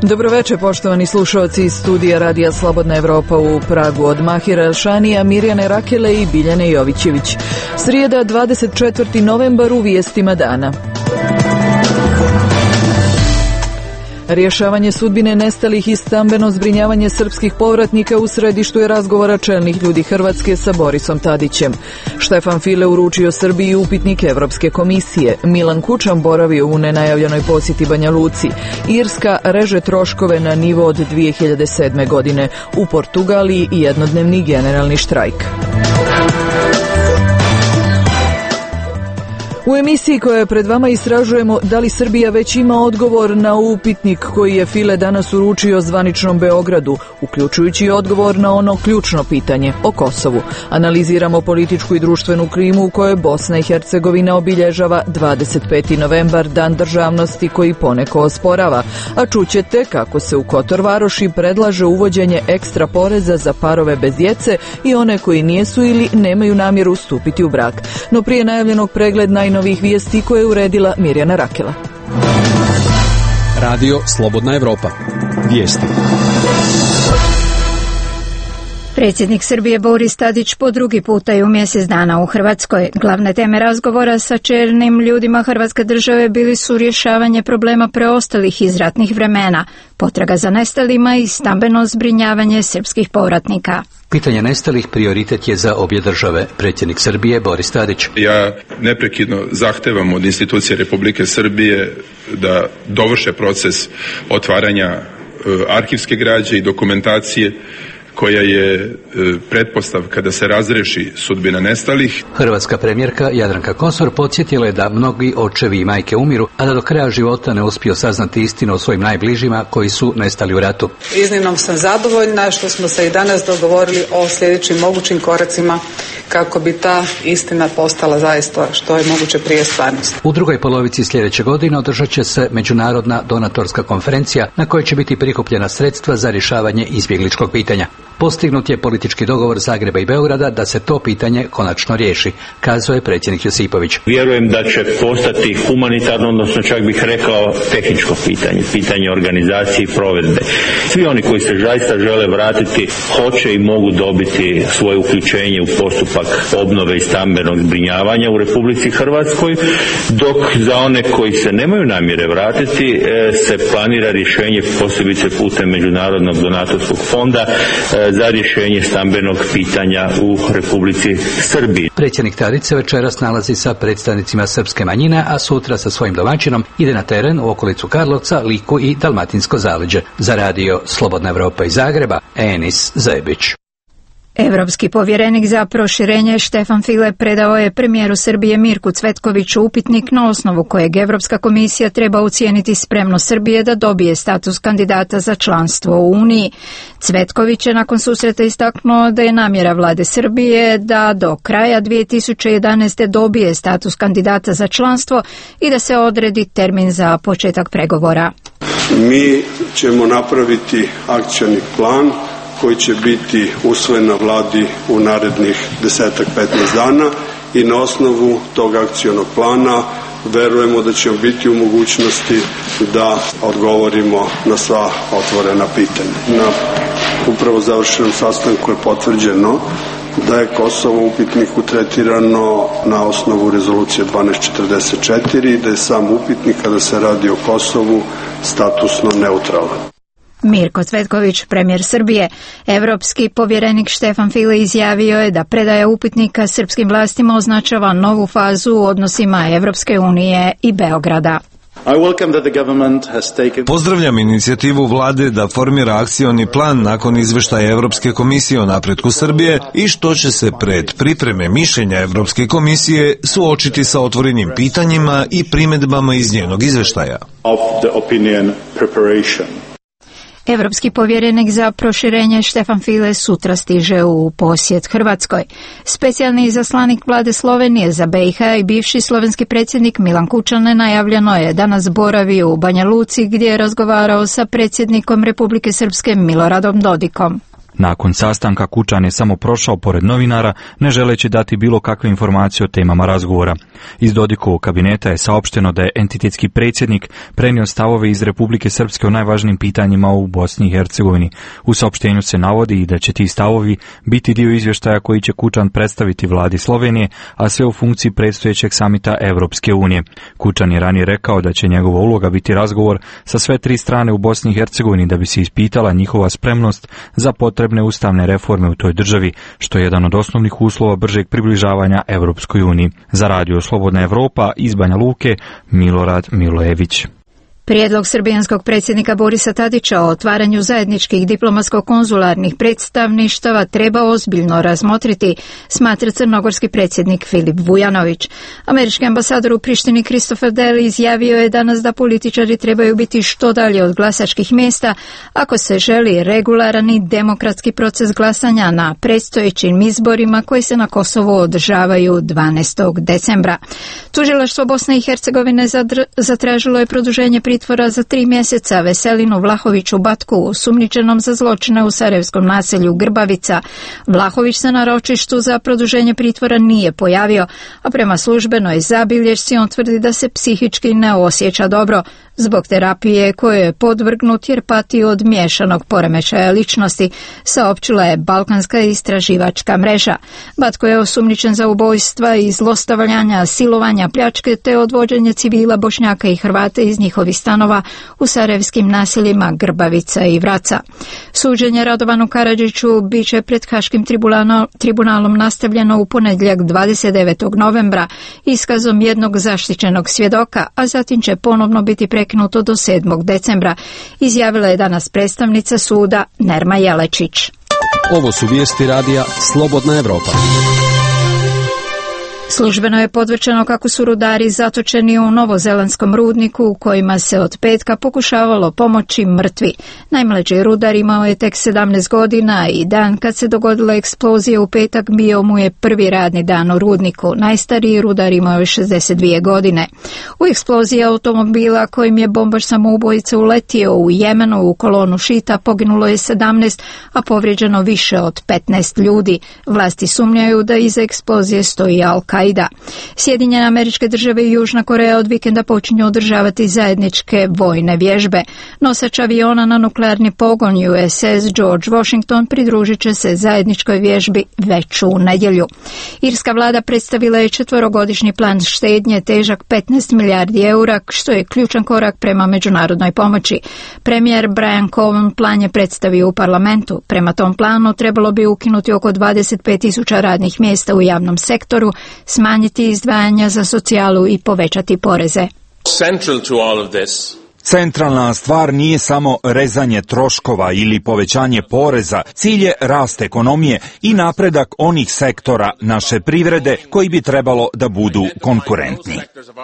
Dobroveče, poštovani slušalci iz studija Radija Slobodna Evropa u Pragu, od Mahira Elšanija, Mirjane Rakele i Biljane Jovićević. Srijeda, 24. novembar, u vijestima dana. Rješavanje sudbine nestalih i stambeno zbrinjavanje srpskih povratnika u središtu je razgovora čelnih ljudi Hrvatske sa Borisom Tadićem. Štefan File uručio Srbiji upitnik Evropske komisije. Milan Kučan boravio u nenajavljenoj posjeti Banja Luci. Irska reže troškove na nivo od 2007. godine. U Portugaliji jednodnevni generalni štrajk. U emisiji koja je pred vama istražujemo da li Srbija već ima odgovor na upitnik koji je File danas uručio zvaničnom Beogradu, uključujući odgovor na ono ključno pitanje o Kosovu. Analiziramo političku i društvenu klimu u kojoj Bosna i Hercegovina obilježava 25. novembar, dan državnosti koji poneko osporava, a čućete kako se u Kotor Varoši predlaže uvođenje ekstra poreza za parove bez djece i one koji nijesu ili nemaju namjeru stupiti u brak. No prije najavljenog pregled najnovih vijesti koje je uredila Mirjana Rakela. Radio Slobodna Evropa. Vijesti. Predsjednik Srbije Boris Tadić po drugi puta je u mjesec dana u Hrvatskoj. Glavne teme razgovora sa čelnim ljudima Hrvatske države bili su rješavanje problema preostalih iz ratnih vremena, potraga za nestalima i stambeno zbrinjavanje srpskih povratnika. Pitanje nestalih prioritet je za obje države. Predsjednik Srbije Boris Tadić. Ja neprekidno zahtevam od institucije Republike Srbije da dovrše proces otvaranja arhivske građe i dokumentacije koja je pretpostavka da se razreši sudbina nestalih. Hrvatska premijerka Jadranka Kosor podsjetila je da mnogi očevi i majke umiru, a da do kraja života ne uspiju saznati istinu o svojim najbližima koji su nestali u ratu. Iznimno sam zadovoljna što smo se i danas dogovorili o sljedećim mogućim koracima kako bi ta istina postala zaista što je moguće prije stvarnost. U drugoj polovici sljedeće godine održat će se međunarodna donatorska konferencija na kojoj će biti prikupljena sredstva za rješavanje izbjegličkog pitanja. Postignut je politički dogovor Zagreba i Beograda da se to pitanje konačno riješi, kazao je predsjednik Josipović. Vjerujem da će postati humanitarno, odnosno čak bih rekao tehničko pitanje organizacije i provedbe. Svi oni koji se zaista žele vratiti hoće i mogu dobiti svoje uključenje u postupak obnove i stambenog zbrinjavanja u Republici Hrvatskoj, dok za one koji se nemaju namjere vratiti se planira rješenje posebice putem Međunarodnog donatorskog fonda za rješenje stambenog pitanja u Republici Srbiji. Predsjednik Tadić se večeras nalazi sa predstavnicima srpske manjine, a sutra sa svojim domaćinom ide na teren u okolicu Karlovca, Liku i Dalmatinsko zaleđe. Za Radio Slobodna Evropa iz Zagreba, Enis Zebić. Evropski povjerenik za proširenje Štefan File predao je premijeru Srbije Mirku Cvetkoviću upitnik na osnovu kojeg Evropska komisija treba ocijeniti spremnost Srbije da dobije status kandidata za članstvo u Uniji. Cvetković je nakon susreta istaknuo da je namjera vlade Srbije da do kraja 2011. dobije status kandidata za članstvo i da se odredi termin za početak pregovora. Mi ćemo napraviti akcioni plan koji će biti usvojen na vladi u narednih 10-15 dana i na osnovu tog akcionog plana verujemo da ćemo biti u mogućnosti da odgovorimo na sva otvorena pitanja. Na upravo završenom sastanku je potvrđeno da je Kosovo u upitniku tretirano na osnovu rezolucije 1244 i da je sam upitnik kada se radi o Kosovu statusno neutralan. Mirko Cvetković, premijer Srbije. Evropski povjerenik Štefan File izjavio je da predaja upitnika srpskim vlastima označava novu fazu u odnosima Evropske unije i Beograda. Pozdravljam inicijativu vlade da formira akcioni plan nakon izvještaja Evropske komisije o napretku Srbije i što će se pred pripreme mišljenja Evropske komisije suočiti sa otvorenim pitanjima i primjedbama iz njenog izvještaja. Evropski povjerenik za proširenje Štefan File sutra stiže u posjet Hrvatskoj. Specijalni izaslanik vlade Slovenije za BiH i bivši slovenski predsjednik Milan Kučan najavljeno je danas boravi u Banja Luci gdje je razgovarao sa predsjednikom Republike Srpske Miloradom Dodikom. Nakon sastanka Kučan je samo prošao pored novinara, ne želeći dati bilo kakve informacije o temama razgovora. Iz Dodikovog kabineta je saopšteno da je entitetski predsjednik prenio stavove iz Republike Srpske o najvažnijim pitanjima u Bosni i Hercegovini. U saopštenju se navodi i da će ti stavovi biti dio izvještaja koji će Kučan predstaviti vladi Slovenije, a sve u funkciji predstojećeg samita Evropske unije. Kučan je ranije rekao da će njegova uloga biti razgovor sa sve tri strane u Bosni i Hercegovini da bi se ispitala njihova spremnost za potrebne ustavne reforme u toj državi, što je jedan od osnovnih uslova bržeg približavanja Evropskoj uniji. Za Radio Slobodna Evropa iz Banja Luke, Milorad Milojević. Prijedlog srbijanskog predsjednika Borisa Tadića o otvaranju zajedničkih diplomatsko-konzularnih predstavništava treba ozbiljno razmotriti, smatra crnogorski predsjednik Filip Vujanović. Američki ambasador u Prištini Christopher Deli izjavio je danas da političari trebaju biti što dalje od glasačkih mjesta ako se želi regularan i demokratski proces glasanja na predstojećim izborima koji se na Kosovu održavaju 12. decembra. Tužilaštvo Bosne i Hercegovine zatražilo je produženje pritvora za 3 mjeseca Veselinu Vlahoviću Batku, osumnjičenom za zločine u sarajevskom naselju Grbavica. Vlahović se na ročištu za produženje pritvora nije pojavio, a prema službenoj zabilješci on tvrdi da se psihički ne osjeća dobro zbog terapije koje je podvrgnut jer pati od miješanog poremećaja ličnosti, saopćila je Balkanska istraživačka mreža. Batko je osumnjičen za ubojstva i zlostavljanja, silovanja, pljačke te odvođenje civila Bošnjaka i Hrvata iz njihovih stanova u sarajevskim naseljima Grbavica i Vraca. Suđenje Radovanu Karadžiću bit će pred Haškim tribunalom nastavljeno u ponedjeljak 29. novembra iskazom jednog zaštićenog svjedoka, a zatim će ponovno biti prekinuto do 7. decembra, izjavila je danas predstavnica suda Nerma Jelečić. Ovo su vijesti radija Slobodna Evropa. Službeno je potvrđeno kako su rudari zatočeni u novozelandskom rudniku u kojima se od petka pokušavalo pomoći mrtvi. Najmlađi rudar imao je tek 17 godina i dan kad se dogodila eksplozija u petak bio mu je prvi radni dan u rudniku. Najstariji rudar imao je 62 godine. U eksploziji automobila kojim je bombaš samoubojica uletio u Jemenu u kolonu šita poginulo je 17, a povrijeđeno više od 15 ljudi. Vlasti sumnjaju da iza eksplozije stoji Al-Qaida. Sjedinjene Američke Države i Južna Koreja od vikenda počinju održavati zajedničke vojne vježbe. Nosač aviona na nuklearni pogon USS George Washington pridružit će se zajedničkoj vježbi već u nedjelju. Irska vlada predstavila je 4-godišnji plan štednje težak 15 milijardi eura, što je ključan korak prema međunarodnoj pomoći. Premijer Brian Cowen plan je predstavio u parlamentu. Prema tom planu trebalo bi ukinuti oko 25.000 radnih mjesta u javnom sektoru, smanjiti izdvajanja za socijalu i povećati poreze. Centralna stvar nije samo rezanje troškova ili povećanje poreza, cilj je rast ekonomije i napredak onih sektora naše privrede koji bi trebalo da budu konkurentni.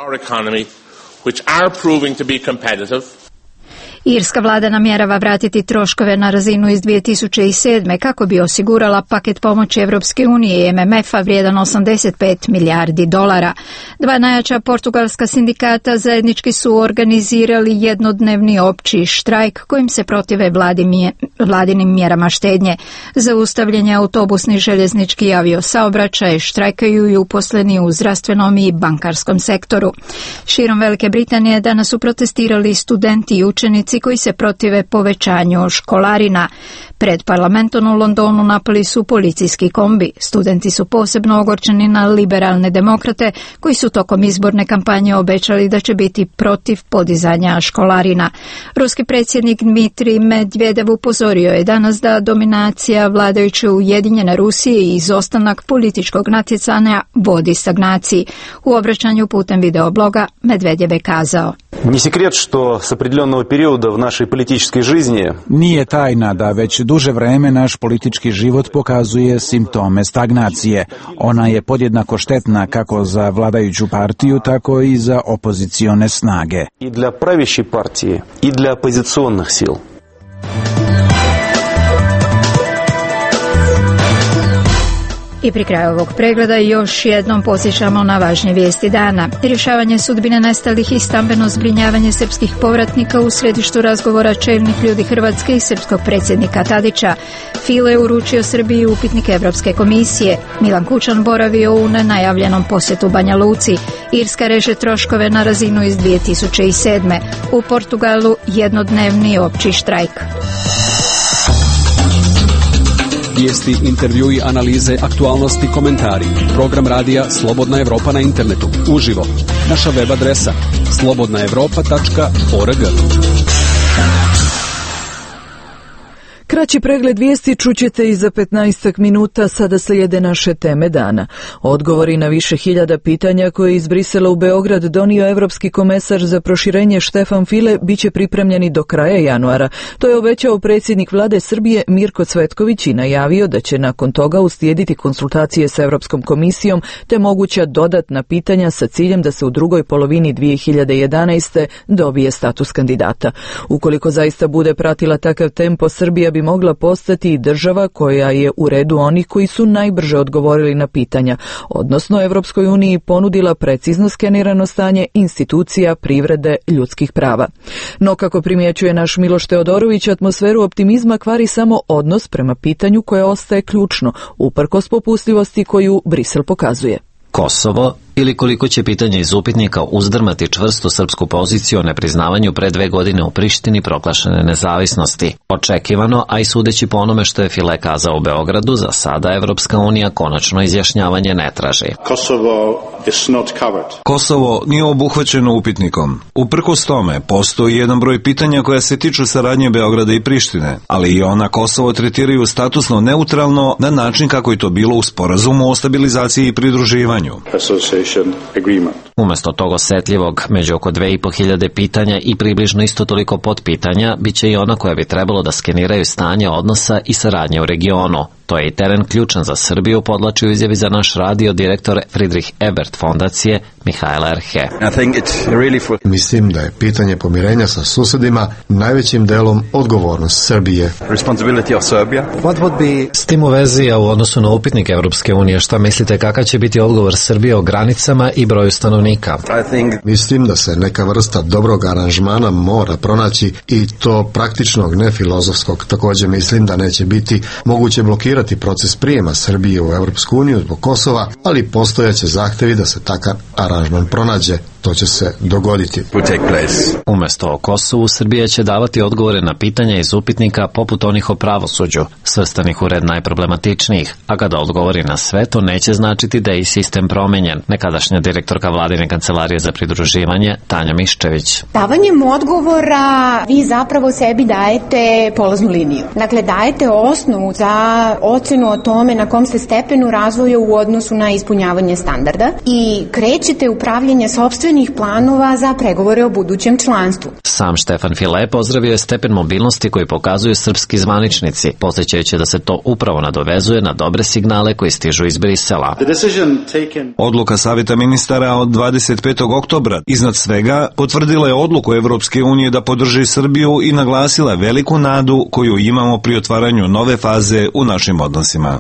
Irska vlada namjerava vratiti troškove na razinu iz 2007. kako bi osigurala paket pomoći Evropske unije i MMF-a vrijedan 85 milijardi dolara. Dva najjača portugalska sindikata zajednički su organizirali jednodnevni opći štrajk kojim se protive vladinim mjerama štednje. Zaustavljanje autobusni, željeznički i aviosaobraćaj, štrajkaju i uposleni u zdravstvenom i bankarskom sektoru. Širom Velike Britanije danas su protestirali studenti i učenici koji se protive povećanju školarina. Pred parlamentom u Londonu napali su policijski kombi. Studenti su posebno ogorčeni na liberalne demokrate koji su tokom izborne kampanje obećali da će biti protiv podizanja školarina. Ruski predsjednik Dmitrij Medvedev upozorio je danas da dominacija vladajuće Ujedinjene Rusije i izostanak političkog natjecanja vodi stagnaciji. U obraćanju putem videobloga Medvedev je kazao: Не секрет, что с определенного периода в нашей политической жизни Nije tajna da već duže vreme naš politički život pokazuje simptome stagnacije. Ona je podjednako štetna kako za vladajuću partiju, tako i za opozicione snage. И для правящей партии, и для оппозиционных сил. I pri kraju ovog pregleda još jednom podsjećamo na važnije vijesti dana. Rješavanje sudbine nestalih i stambeno zbrinjavanje srpskih povratnika u središtu razgovora čelnih ljudi Hrvatske i srpskog predsjednika Tadića. File uručio Srbiji upitnik Evropske komisije. Milan Kučan boravio u nenajavljenom posjetu Banja Luci. Irska reže troškove na razinu iz 2007. U Portugalu jednodnevni opći štrajk. Vijesti, intervjui, analize, aktualnosti, komentari. Program radija Slobodna Evropa na internetu. Uživo. Naša web adresa slobodnaevropa.org. Kraći pregled vijesti čućete i za 15 minuta, sada slijede naše teme dana. Odgovori na više hiljada pitanja koje iz Brisela u Beograd donio Evropski komesar za proširenje Štefan File biće pripremljeni do kraja januara. To je obećao predsjednik vlade Srbije Mirko Cvetković i najavio da će nakon toga uslijediti konsultacije sa Evropskom komisijom te moguća dodatna pitanja sa ciljem da se u drugoj polovini 2011. dobije status kandidata. Ukoliko zaista bude pratila takav tempo, Srbija bi mogla postati i država koja je u redu onih koji su najbrže odgovorili na pitanja, odnosno Evropskoj uniji ponudila precizno skenirano stanje institucija, privrede, ljudskih prava. No, kako primjećuje naš Miloš Teodorović, atmosferu optimizma kvari samo odnos prema pitanju koje ostaje ključno, uprkos popustljivosti koju Brisel pokazuje. Kosovo, ili koliko će pitanje iz upitnika uzdrmati čvrstu srpsku poziciju o nepriznavanju pre 2 godine u Prištini proglašene nezavisnosti. Očekivano, a i sudeći po onome što je File kazao u Beogradu, za sada Evropska unija konačno izjašnjavanje ne traži. Kosovo nije obuhvaćeno upitnikom. Uprkos tome, postoji jedan broj pitanja koja se tiču saradnje Beograda i Prištine, ali i ona Kosovo tretiraju statusno neutralno na način kako je to bilo u sporazumu o stabilizaciji i pridruživanju. Umesto tog osetljivog, među oko 2500 pitanja i približno isto toliko podpitanja, bit će i ona koja bi trebalo da skeniraju stanje odnosa i saradnje u regionu. To je i teren ključan za Srbiju, podlači u izjavi za naš radio direktor Friedrich Ebert fondacije Mihaela Erhe. Mislim da je pitanje pomirenja sa susedima najvećim delom odgovornost Srbije. S tim u vezi, a u odnosu na upitnik Evropske unije, šta mislite kakav će biti odgovor Srbije o granicama i broju stanovnika? Mislim da se neka vrsta dobrog aranžmana mora pronaći i to praktičnog, ne filozofskog. Također mislim da neće biti moguće blokirati proces prijema Srbije u Evropsku uniju zbog Kosova, ali postojaće zahtevi da se takav aranžman pronađe. To će se dogoditi. Umesto o Kosovu, Srbija će davati odgovore na pitanja iz upitnika poput onih o pravosuđu, svrstanih u red najproblematičnijih, a kada odgovori na sve, to neće značiti da je i sistem promenjen. Nekadašnja direktorka vladine kancelarije za pridruživanje, Tanja Miščević. Davanjem odgovora vi zapravo sebi dajete polaznu liniju. Dakle, dajete osnovu za ocenu o tome na kom ste stepenu razvoja u odnosu na ispunjavanje standarda i krećete upravljanje sopstvenim planova za pregovore o budućem članstvu. Sam Štefan File pozdravio je stepen mobilnosti koji pokazuju srpski zvaničnici, podsjećajući da se to upravo nadovezuje na dobre signale koji stižu iz Brisela. Odluka Savjeta ministara od 25. oktobra iznad svega potvrdila je odluku Evropske unije da podrži Srbiju i naglasila veliku nadu koju imamo pri otvaranju nove faze u našim odnosima.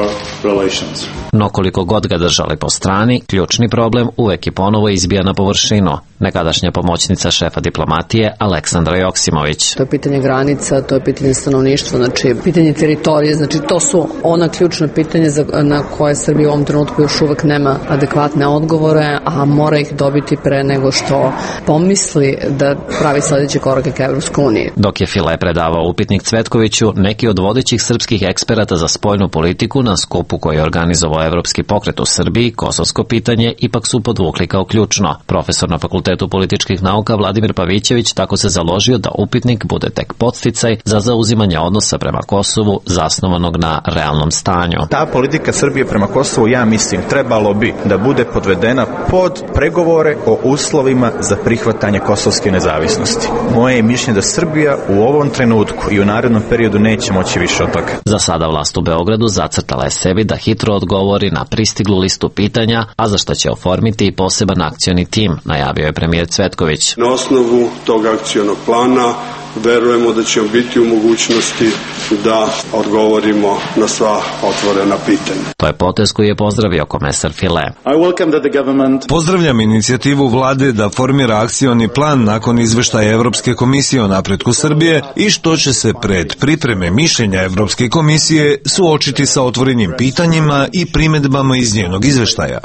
No koliko god ga držali po strani, ključni problem uvek i ponovo izbija na površinu. Nekadašnja pomoćnica šefa diplomatije Aleksandra Joksimović. To je pitanje granica, to je pitanje stanovništva, znači pitanje teritorije, znači to su ona ključna pitanja na koje Srbija u ovom trenutku još uvek nema adekvatne odgovore, a mora ih dobiti pre nego što pomisli da pravi sledeće korake ka Evropskoj uniji. Dok je File predavao upitnik Cvetkoviću, neki od vodećih srpskih eksperata za spoljnu politiku na skupu koji je organizovao Evropski pokret u Srbiji, kosovsko pitanje ipak su podvukli kao ključno. Profesor na Fakultetu političkih nauka Vladimir Pavićević tako se založio da upitnik bude tek podsticaj za zauzimanje odnosa prema Kosovu zasnovanog na realnom stanju. Ta politika Srbije prema Kosovu, ja mislim, trebalo bi da bude podvedena pod pregovore o uslovima za prihvatanje kosovske nezavisnosti. Moje je mišljenje da Srbija u ovom trenutku i u narednom periodu neće moći više od toga. Za sada vlast u Beogradu zacrtala je sebi da hitro odgovori na pristiglu listu pitanja, a za što će oformiti i poseban akcioni tim, najavio je premijer Cvetković. Na osnovu tog akcionog plana verujemo da ćemo biti u mogućnosti da odgovorimo na sva otvorena pitanja. To je potez koji je pozdravio komesar File. Pozdravljam inicijativu vlade da formira akcioni plan nakon izveštaja Evropske komisije o napretku Srbije i što će se pred pripreme mišljenja Evropske komisije suočiti sa otvorenim pitanjima i primedbama iz njenog izveštaja.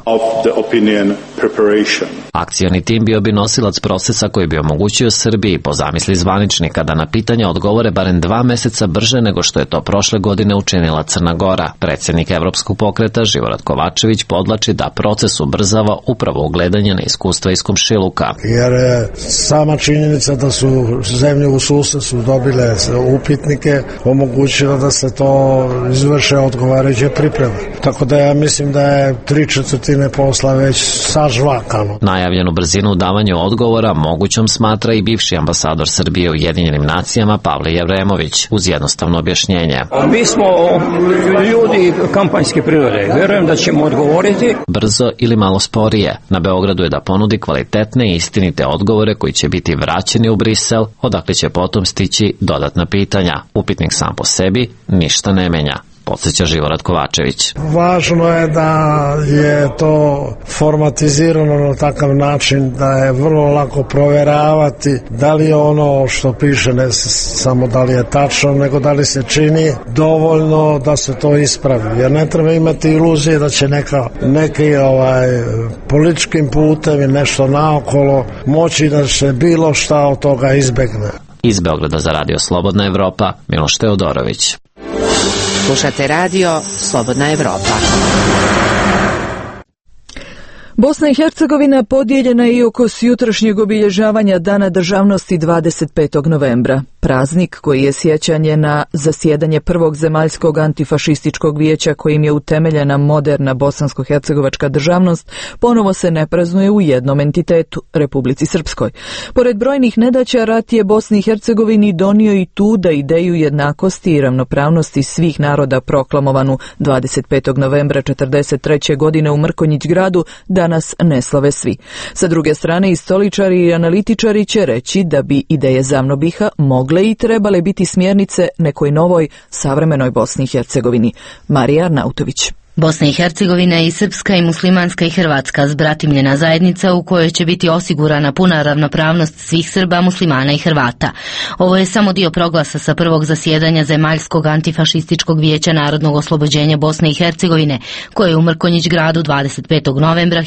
Akcioni tim bio bi nosilac procesa koji bi omogućio Srbiji po zamisli zvaničnika da na pitanja odgovore barem 2 meseca brže nego što je to prošle godine učinila Crna Gora. Predsjednik Evropskog pokreta Živorad Kovačević podlači da proces ubrzava upravo ugledanje na iskustva iz komšiluka. Jer sama činjenica da su zemlje u susedstvu dobile upitnike omogućila da se to izvrše odgovarajuće pripreme. Tako da ja mislim da je 3/4 posla već sažvakano. Najavljenu brzinu u davanju odgovora mogućom smatra i bivši ambasador Srbije u Ujedinjenim nacijama Pavle Jevremović uz jednostavno objašnjenje. Mi smo ljudi kampanjske prirode. Verujem da ćemo odgovoriti. Brzo ili malo sporije. Na Beogradu je da ponudi kvalitetne i istinite odgovore koji će biti vraćeni u Brisel, odakle će potom stići dodatna pitanja. Upitnik sam po sebi ništa ne menja, podsjeća Živorad Kovačević. Važno je da je to formatizirano na takav način da je vrlo lako proveravati da li je ono što piše ne samo da li je tačno, nego da li se čini dovoljno da se to ispravi. Jer ne treba imati iluzije da će neki političkim putem i nešto naokolo moći da se bilo šta od toga izbegne. Iz Beograda za Radio Slobodna Evropa, Miloš Teodorović. Slušate radio Slobodna Evropa. Bosna i Hercegovina podijeljena je i oko jutrašnjeg obilježavanja Dana državnosti 25. novembra. Praznik koji je sjećanje na zasjedanje prvog zemaljskog antifašističkog vijeća kojim je utemeljena moderna bosansko-hercegovačka državnost, ponovo se ne praznuje u jednom entitetu, Republici Srpskoj. Pored brojnih nedaća, rat je Bosni i Hercegovini donio i tu da ideju jednakosti i ravnopravnosti svih naroda proklamovanu 25. novembra 1943. godine u Mrkonjić gradu danas ne slave svi. Sa druge strane, istoričari i analitičari će reći da bi ideje ZAVNOBiH mogle i trebale biti smjernice nekoj novoj, savremenoj Bosni i Hercegovini. Marija Arnautović. Bosna i Hercegovina je i srpska i muslimanska i hrvatska zbratimljena zajednica u kojoj će biti osigurana puna ravnopravnost svih Srba, muslimana i Hrvata. Ovo je samo dio proglasa sa prvog zasjedanja Zemaljskog antifašističkog vijeća narodnog oslobođenja Bosne i Hercegovine, koje je u Mrkonjić gradu 25. novembra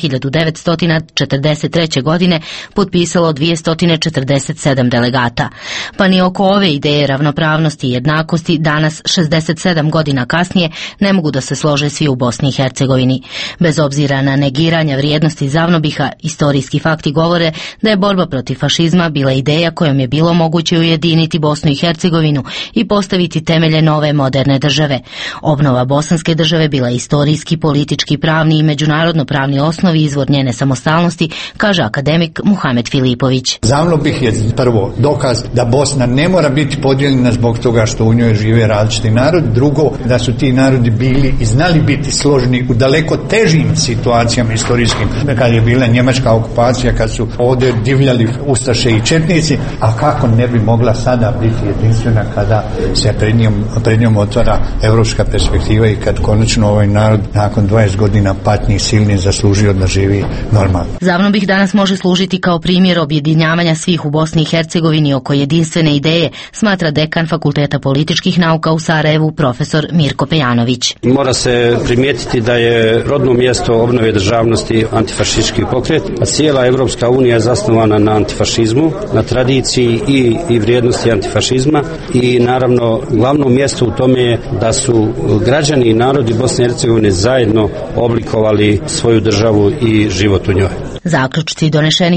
1943. godine potpisalo 247 delegata. Pa ni oko ove ideje ravnopravnosti i jednakosti danas, 67 godina kasnije, ne mogu da se slože svi u Bosni i Hercegovini. Bez obzira na negiranja vrijednosti ZAVNOBiH-a, istorijski fakti govore da je borba protiv fašizma bila ideja kojom je bilo moguće ujediniti Bosnu i Hercegovinu i postaviti temelje nove moderne države. Obnova bosanske države bila istorijski, politički, pravni i međunarodno pravni osnovi izvor njene samostalnosti, kaže akademik Muhamed Filipović. ZAVNOBiH je prvo dokaz da Bosna ne mora biti podijeljena zbog toga što u njoj žive različiti narodi, drugo da su ti narodi bili i znali biti složeni u daleko težim situacijama istorijskim, kad je bila njemačka okupacija, kad su ovdje divljali ustaše i četnici, a kako ne bi mogla sada biti jedinstvena kada se pred njom otvara evropska perspektiva i kad konačno ovaj narod nakon 20 godina patnji silni zaslužio da živi normalno. ZAVNOBiH danas može služiti kao primjer objedinjavanja svih u Bosni i Hercegovini oko jedinstvene ideje, smatra dekan Fakulteta političkih nauka u Sarajevu, profesor Mirko Pejanović. Mora se primijetiti da je rodno mjesto obnove državnosti antifašistički pokret, a cijela Evropska unija je zasnovana na antifašizmu, na tradiciji i vrijednosti antifašizma i naravno glavno mjesto u tome je da su građani i narodi Bosne i Hercegovine zajedno oblikovali svoju državu i život u njoj. Zaključci donešeni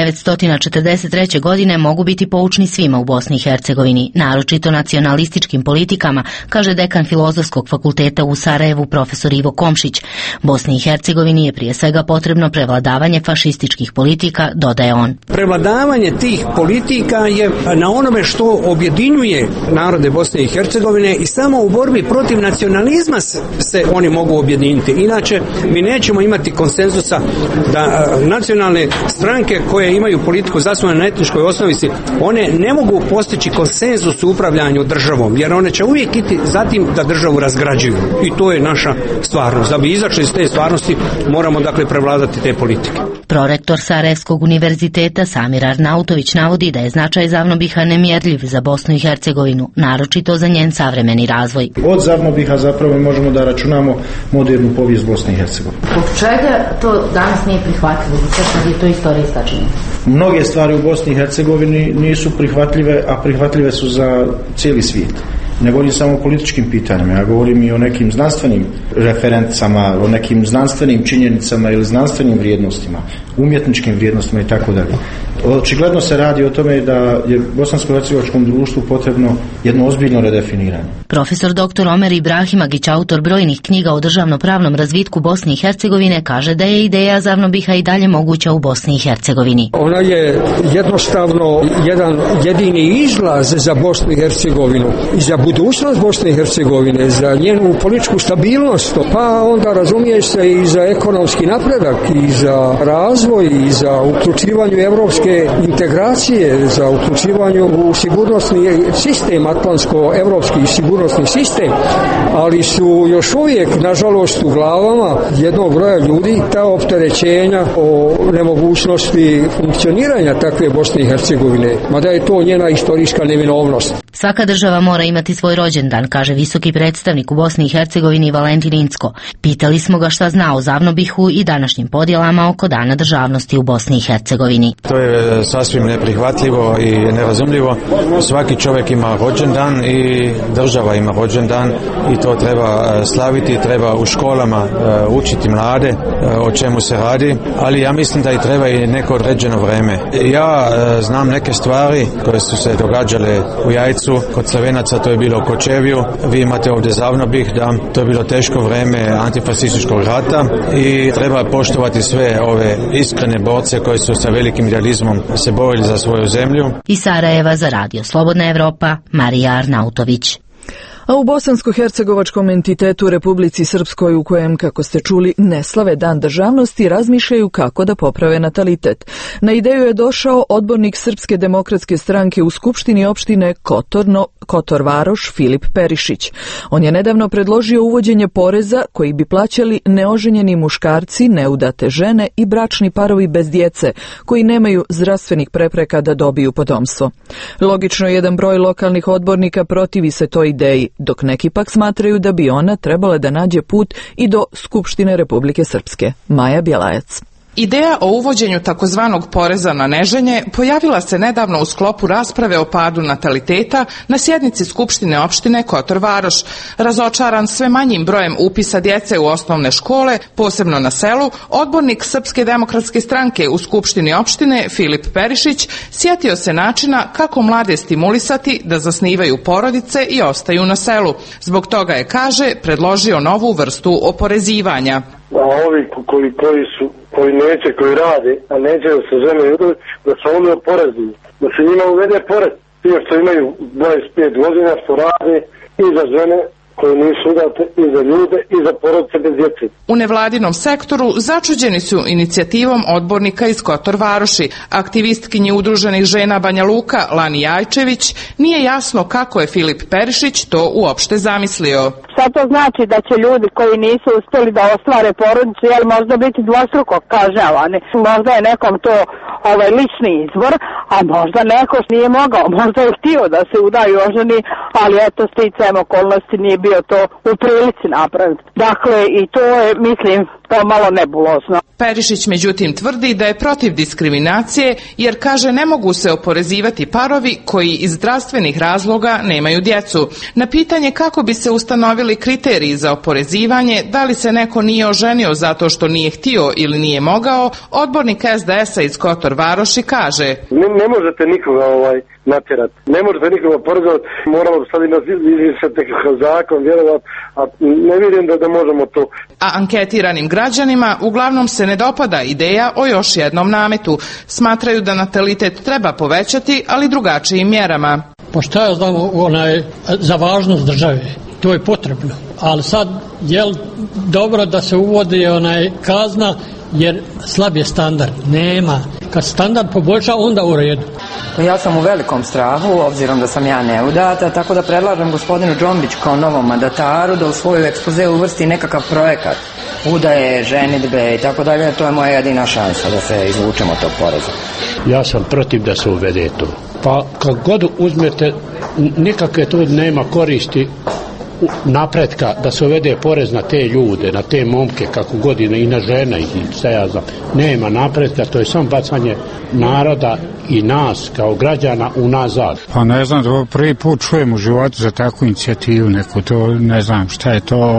1943. godine mogu biti poučni svima u Bosni i Hercegovini, naročito nacionalističkim politikama, kaže dekan Filozofskog fakulteta u Sarajevu profesor profesor Ivo Komšić. Bosni i Hercegovini je prije svega potrebno prevladavanje fašističkih politika, dodaje on. Prevladavanje tih politika je na onome što objedinjuje narode Bosne i Hercegovine i samo u borbi protiv nacionalizma se oni mogu objediniti. Inače, mi nećemo imati konsenzusa da nacionalne stranke koje imaju politiku zasnovanu na etničkoj osnovici, one ne mogu postići konsenzus u upravljanju državom, jer one će uvijek iti zatim da državu razgrađuju. I to je naša stvarnost. Da bi izašli iz te stvarnosti, moramo dakle prevladati te politike. Prorektor Sarajevskog univerziteta Samir Arnautović navodi da je značaj Zavnobiha nemjerljiv za Bosnu i Hercegovinu, naročito za njen savremeni razvoj. Od Zavnobiha zapravo možemo da računamo modernu povijest Bosne i Hercegovine. Zbog čega to danas nije prihvatljivo? Zbog je to istorijska činjenica? Mnoge stvari u Bosni i Hercegovini nisu prihvatljive, a prihvatljive su za cijeli svijet. Ne govorim samo o političkim pitanjima, ja govorim i o nekim znanstvenim referencama, o nekim znanstvenim činjenicama ili znanstvenim vrijednostima, umjetničkim vrijednostima i tako dalje. Očigledno se radi o tome da je bosansko-hercegovačkom društvu potrebno jedno ozbiljno redefiniranje. Profesor dr. Omer Ibrahimagić, autor brojnih knjiga o državno-pravnom razvitku Bosne i Hercegovine, kaže da je ideja Zavnobiha i dalje moguća u Bosni i Hercegovini. Ona je jednostavno jedan jedini izlaz za Bosnu i Hercegovinu i za budućnost Bosne i Hercegovine, za njenu političku stabilnost, pa onda razumije se i za ekonomski napredak i za razvoj i za uključivanje evropske integracije, za uključivanje u sigurnosni sistem, atlantsko-evropski sigurnosni sistem, ali su još uvijek, nažalost, u glavama jednog broja ljudi ta opterećenja o nemogućnosti funkcioniranja takve Bosne i Hercegovine, mada je to njena istorijska neminovnost. Svaka država mora imati svoj rođendan, kaže visoki predstavnik u Bosni i Hercegovini Valentin Incko. Pitali smo ga šta zna o Zavnobihu i današnjim podjelama oko Dana državnosti u Bosni i Hercegovini. To je sasvim neprihvatljivo i nerazumljivo. Svaki čovjek ima rođendan i država ima rođendan i to treba slaviti, treba u školama učiti mlade o čemu se radi, ali ja mislim da i treba i neko određeno vreme. Ja znam neke stvari koje su se događale u Jajcu, kod Slovenaca to je bilo u Kočevju, vi imate ovdje Zavnobih, da to je bilo teško vreme antifašističkog rata i treba poštovati sve ove iskrene borce koji su sa velikim idealizmom se borili za svoju zemlju. Iz Sarajeva za Radio Slobodna Evropa, Marija Arnautović. A u bosansko-hercegovačkom entitetu Republici Srpskoj, u kojem, kako ste čuli, ne slave Dan državnosti, razmišljaju kako da poprave natalitet. Na ideju je došao odbornik Srpske demokratske stranke u Skupštini opštine Kotor Varoš Filip Perišić. On je nedavno predložio uvođenje poreza koji bi plaćali neoženjeni muškarci, neudate žene i bračni parovi bez djece, koji nemaju zdravstvenih prepreka da dobiju potomstvo. Logično, jedan broj lokalnih odbornika protivi se toj ideji, dok neki pak smatraju da bi ona trebala da nađe put i do Skupštine Republike Srpske. Maja Bjelajac. Ideja o uvođenju takozvanog poreza na neženje pojavila se nedavno u sklopu rasprave o padu nataliteta na sjednici Skupštine opštine Kotor Varoš. Razočaran sve manjim brojem upisa djece u osnovne škole, posebno na selu, odbornik Srpske demokratske stranke u Skupštini opštine Filip Perišić sjetio se načina kako mlade stimulisati da zasnivaju porodice i ostaju na selu. Zbog toga je, kaže, predložio novu vrstu oporezivanja. A ovi koji neće, koji rade, a neće da se žene i udaju, da su oni oporezuju. Da se njima uvede porez. Ti što imaju 25 godina, što rade i za žene koje nisu udate, i za ljude, i za porodice bez djece. U nevladinom sektoru začuđeni su inicijativom odbornika iz Kotor Varoši. Aktivistkinji udruženih žena Banja Luka, Lani Jajčević, nije jasno kako je Filip Perišić to uopšte zamislio. Šta to znači da će ljudi koji nisu uspjeli da ostvare porodicu, jel možda biti dvostruko kažnjavani? Možda je nekom to lični izbor, a možda neko nije mogao, možda je htio da se udaju oženi, ali eto sticajem okolnosti nije bio to u prilici napraviti. Dakle, i to je, mislim, pomalo nebulozno. Perišić međutim tvrdi da je protiv diskriminacije jer, kaže, ne mogu se oporezivati parovi koji iz zdravstvenih razloga nemaju djecu. Na pitanje kako bi se ustanovili postojali kriteriji za oporezivanje, da li se neko nije oženio zato što nije htio ili nije mogao, odbornik SDS-a iz Kotor Varoši kaže: Ne možete nikoga natjerati, ne možete nikoga oporezovati, moramo sad izvisati nekakav zakon, vjerovati, a ne vidim da možemo to. A anketiranim građanima uglavnom se ne dopada ideja o još jednom nametu. Smatraju da natalitet treba povećati, ali drugačijim mjerama. Pa šta ja znam za važnost države, to je potrebno, ali sad je dobro da se uvodi kazna jer slab je standard, nema. Kad standard poboljša, onda u redu. Ja sam u velikom strahu, obzirom da sam ja neudata, tako da predlažem gospodinu Džombić kao novom mandataru da u svoju ekspoze uvrsti nekakav projekat udaje, ženidbe i tako dalje. To je moja jedina šansa da se izvučemo tog poreza. Ja sam protiv da se uvede to. Pa kad god uzmete, nikakve to nema koristi napretka da se uvede porez na te ljude, na te momke, kako godine, i na žene, i šta ja znam. Nema napretka, to je samo bacanje naroda i nas kao građana unazad. Pa ne znam, to prvi put čujem u životu za takvu inicijativu neku, to ne znam šta je to,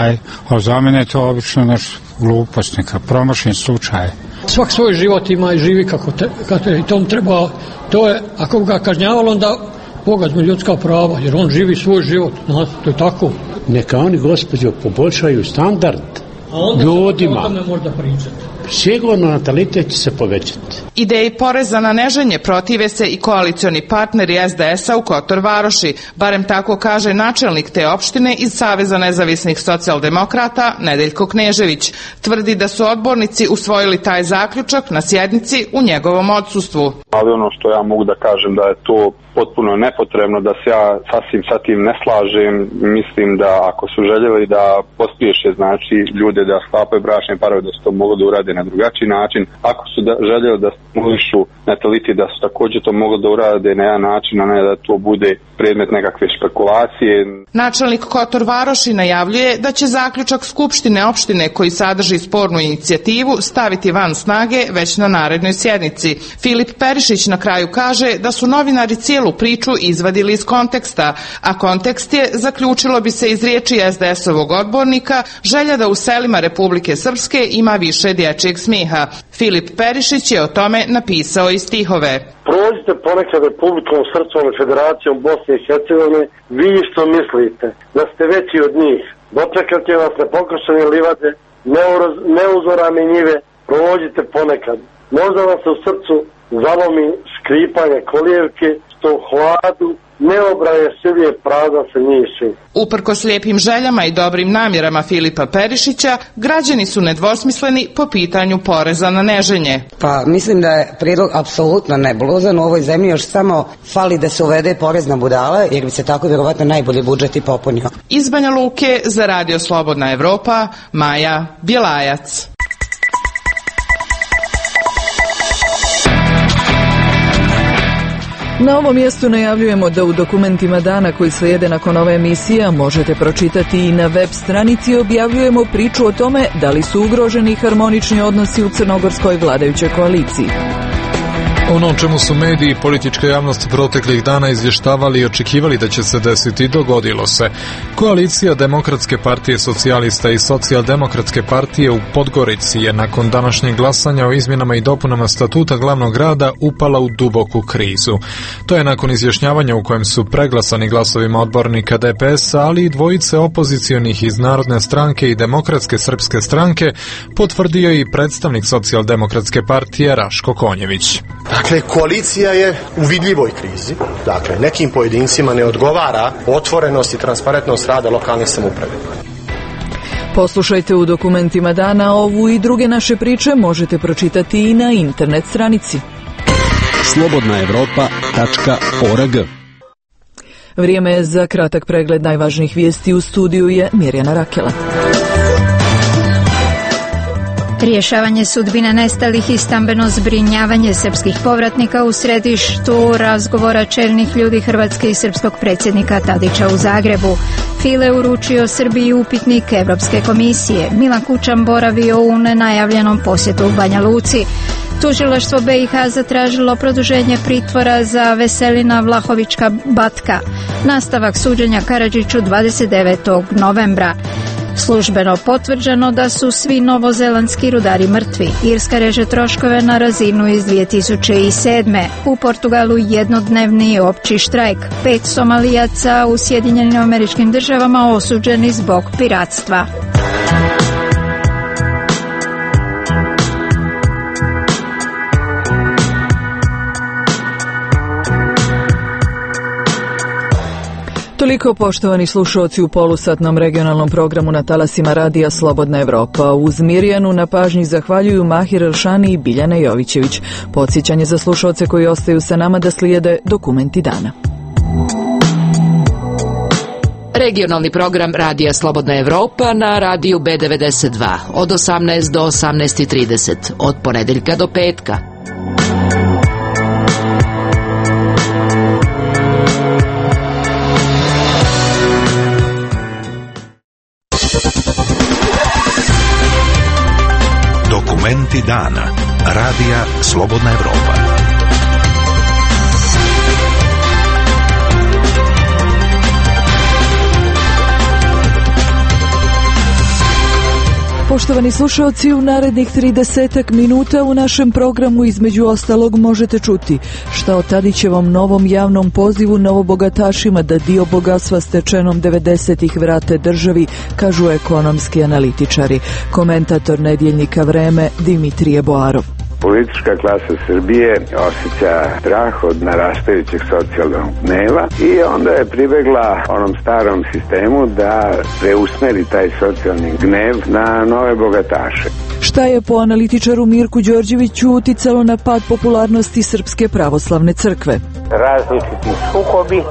a za mene je to obično nešto glupost, neka promašen slučaj. Svak svoj život ima i živi kako i tom treba, to je, ako ga kažnjavalo, onda pogađamo ljudska prava, jer on živi svoj život, to je tako. Neka oni, gospođo, poboljšaju standard ljudima. A onda ne možda pričati. Sigurno natalitet će se povećati. Ideji poreza na neženje protive se i koalicioni partneri SDS-a u Kotor Varoši, barem tako kaže načelnik te opštine iz Saveza nezavisnih socijaldemokrata Nedeljko Knežević. Tvrdi da su odbornici usvojili taj zaključak na sjednici u njegovom odsustvu. Ali ono što ja mogu da kažem da je to potpuno nepotrebno, da se ja sasvim sa tim ne slažem. Mislim da ako su željeli da pospješe znači ljude da sklapaju bračne parove, da su to mogli da urade na drugačiji način. Ako su željeli da stimulišu natalitet, da su također to mogli da urade na jedan način, a ne da to bude predmet nekakve špekulacije. Načelnik Kotor Varoši najavljuje da će zaključak Skupštine opštine koji sadrži spornu inicijativu staviti van snage već na narednoj sjednici. Filip Perišić na kraju kaže da su novinari cijelu priču izvadili iz konteksta, a kontekst je, zaključilo bi se iz riječi SDS-ovog odbornika, želja da u selima Republike Srpske ima više dječjeg smijeha. Filip Perišić je o tome napisao i stihove. Prođite ponekad Republikom Srpskom i Federacijom Bosne i Hercegovine, vi što mislite da ste veći od njih. Dočekate vas nepokošene livade, neuzorane njive, prođite ponekad. Možda vam se u srcu zalomi škripanje kolijevke, što u hladu neobraje sivije prazna se njiši. Uprkos lijepim željama i dobrim namjerama Filipa Perišića, građani su nedvosmisleni po pitanju poreza na neženje. Pa mislim da je prijedlog apsolutno nebulozan. U ovoj zemlji još samo fali da se uvede porez na budale, jer bi se tako vjerovatno najbolji budžet i popunio. Iz Banja Luke za Radio Slobodna Evropa, Maja Bjelajac. Na ovom mjestu najavljujemo da u dokumentima dana koji slijede nakon ove emisije možete pročitati i na web stranici. Objavljujemo priču o tome da li su ugroženi harmonični odnosi u crnogorskoj vladajućoj koaliciji. Ono čemu su mediji i politička javnost proteklih dana izvještavali i očekivali da će se desiti, dogodilo se. Koalicija Demokratske partije socijalista i Socijaldemokratske partije u Podgorici je nakon današnjeg glasanja o izmjenama i dopunama statuta glavnog grada upala u duboku krizu. To je nakon izjašnjavanja u kojem su preglasani glasovima odbornika DPS-a, ali i dvojice opozicionih iz Narodne stranke i Demokratske srpske stranke, potvrdio i predstavnik Socijaldemokratske partije Raško Konjević. Dakle, koalicija je u vidljivoj krizi. Dakle, nekim pojedincima ne odgovara otvorenost i transparentnost rada lokalnih samouprave. Poslušajte u dokumentima dana ovu i druge naše priče možete pročitati i na internet stranici. slobodnaevropa.org. Vrijeme je za kratak pregled najvažnijih vijesti. U studiju je Mirjana Rakela. Rješavanje sudbine nestalih i stambeno zbrinjavanje srpskih povratnika u središtu razgovora čelnih ljudi Hrvatske i srpskog predsjednika Tadića u Zagrebu. File uručio Srbiji upitnik Evropske komisije. Milan Kučan boravio u nenajavljenom posjetu u Banja Luci. Tužilaštvo BiH zatražilo produženje pritvora za Veselina Vlahovićka Batka. Nastavak suđenja Karadžiću 29. novembra. Službeno potvrđeno da su svi novozelandski rudari mrtvi. Irska reže troškove na razinu iz 2007. U Portugalu jednodnevni opći štrajk. 5 Somalijaca u Sjedinjenim Američkim Državama osuđeni zbog piratstva. Toliko, poštovani slušalci, u polusatnom regionalnom programu na talasima radija Slobodna Evropa. Uz Mirjanu na pažnji zahvaljuju Mahir Elšani i Biljana Jovićević. Podsjećanje za slušalce koji ostaju sa nama da slijede dokumenti dana. Regionalni program radija Slobodna Evropa na radiju B92 od 18 do 18:30 od ponedeljka do petka. Dokumenti dana. Radija Slobodna Evropa. Poštovani slušalci, u narednih 30 minuta u našem programu između ostalog možete čuti šta o Tadićevom novom javnom pozivu novobogatašima da dio bogatstva stečenom 90-ih vrate državi, kažu ekonomski analitičari. Komentator nedjeljnika Vreme Dimitrije Boarov. Politička klasa Srbije osjeća strah od narastajućeg socijalnog gneva i onda je pribegla onom starom sistemu da preusmeri taj socijalni gnev na nove bogataše. Šta je po analitičaru Mirku Đorđeviću uticalo na pad popularnosti Srpske pravoslavne crkve? Različiti sukobi,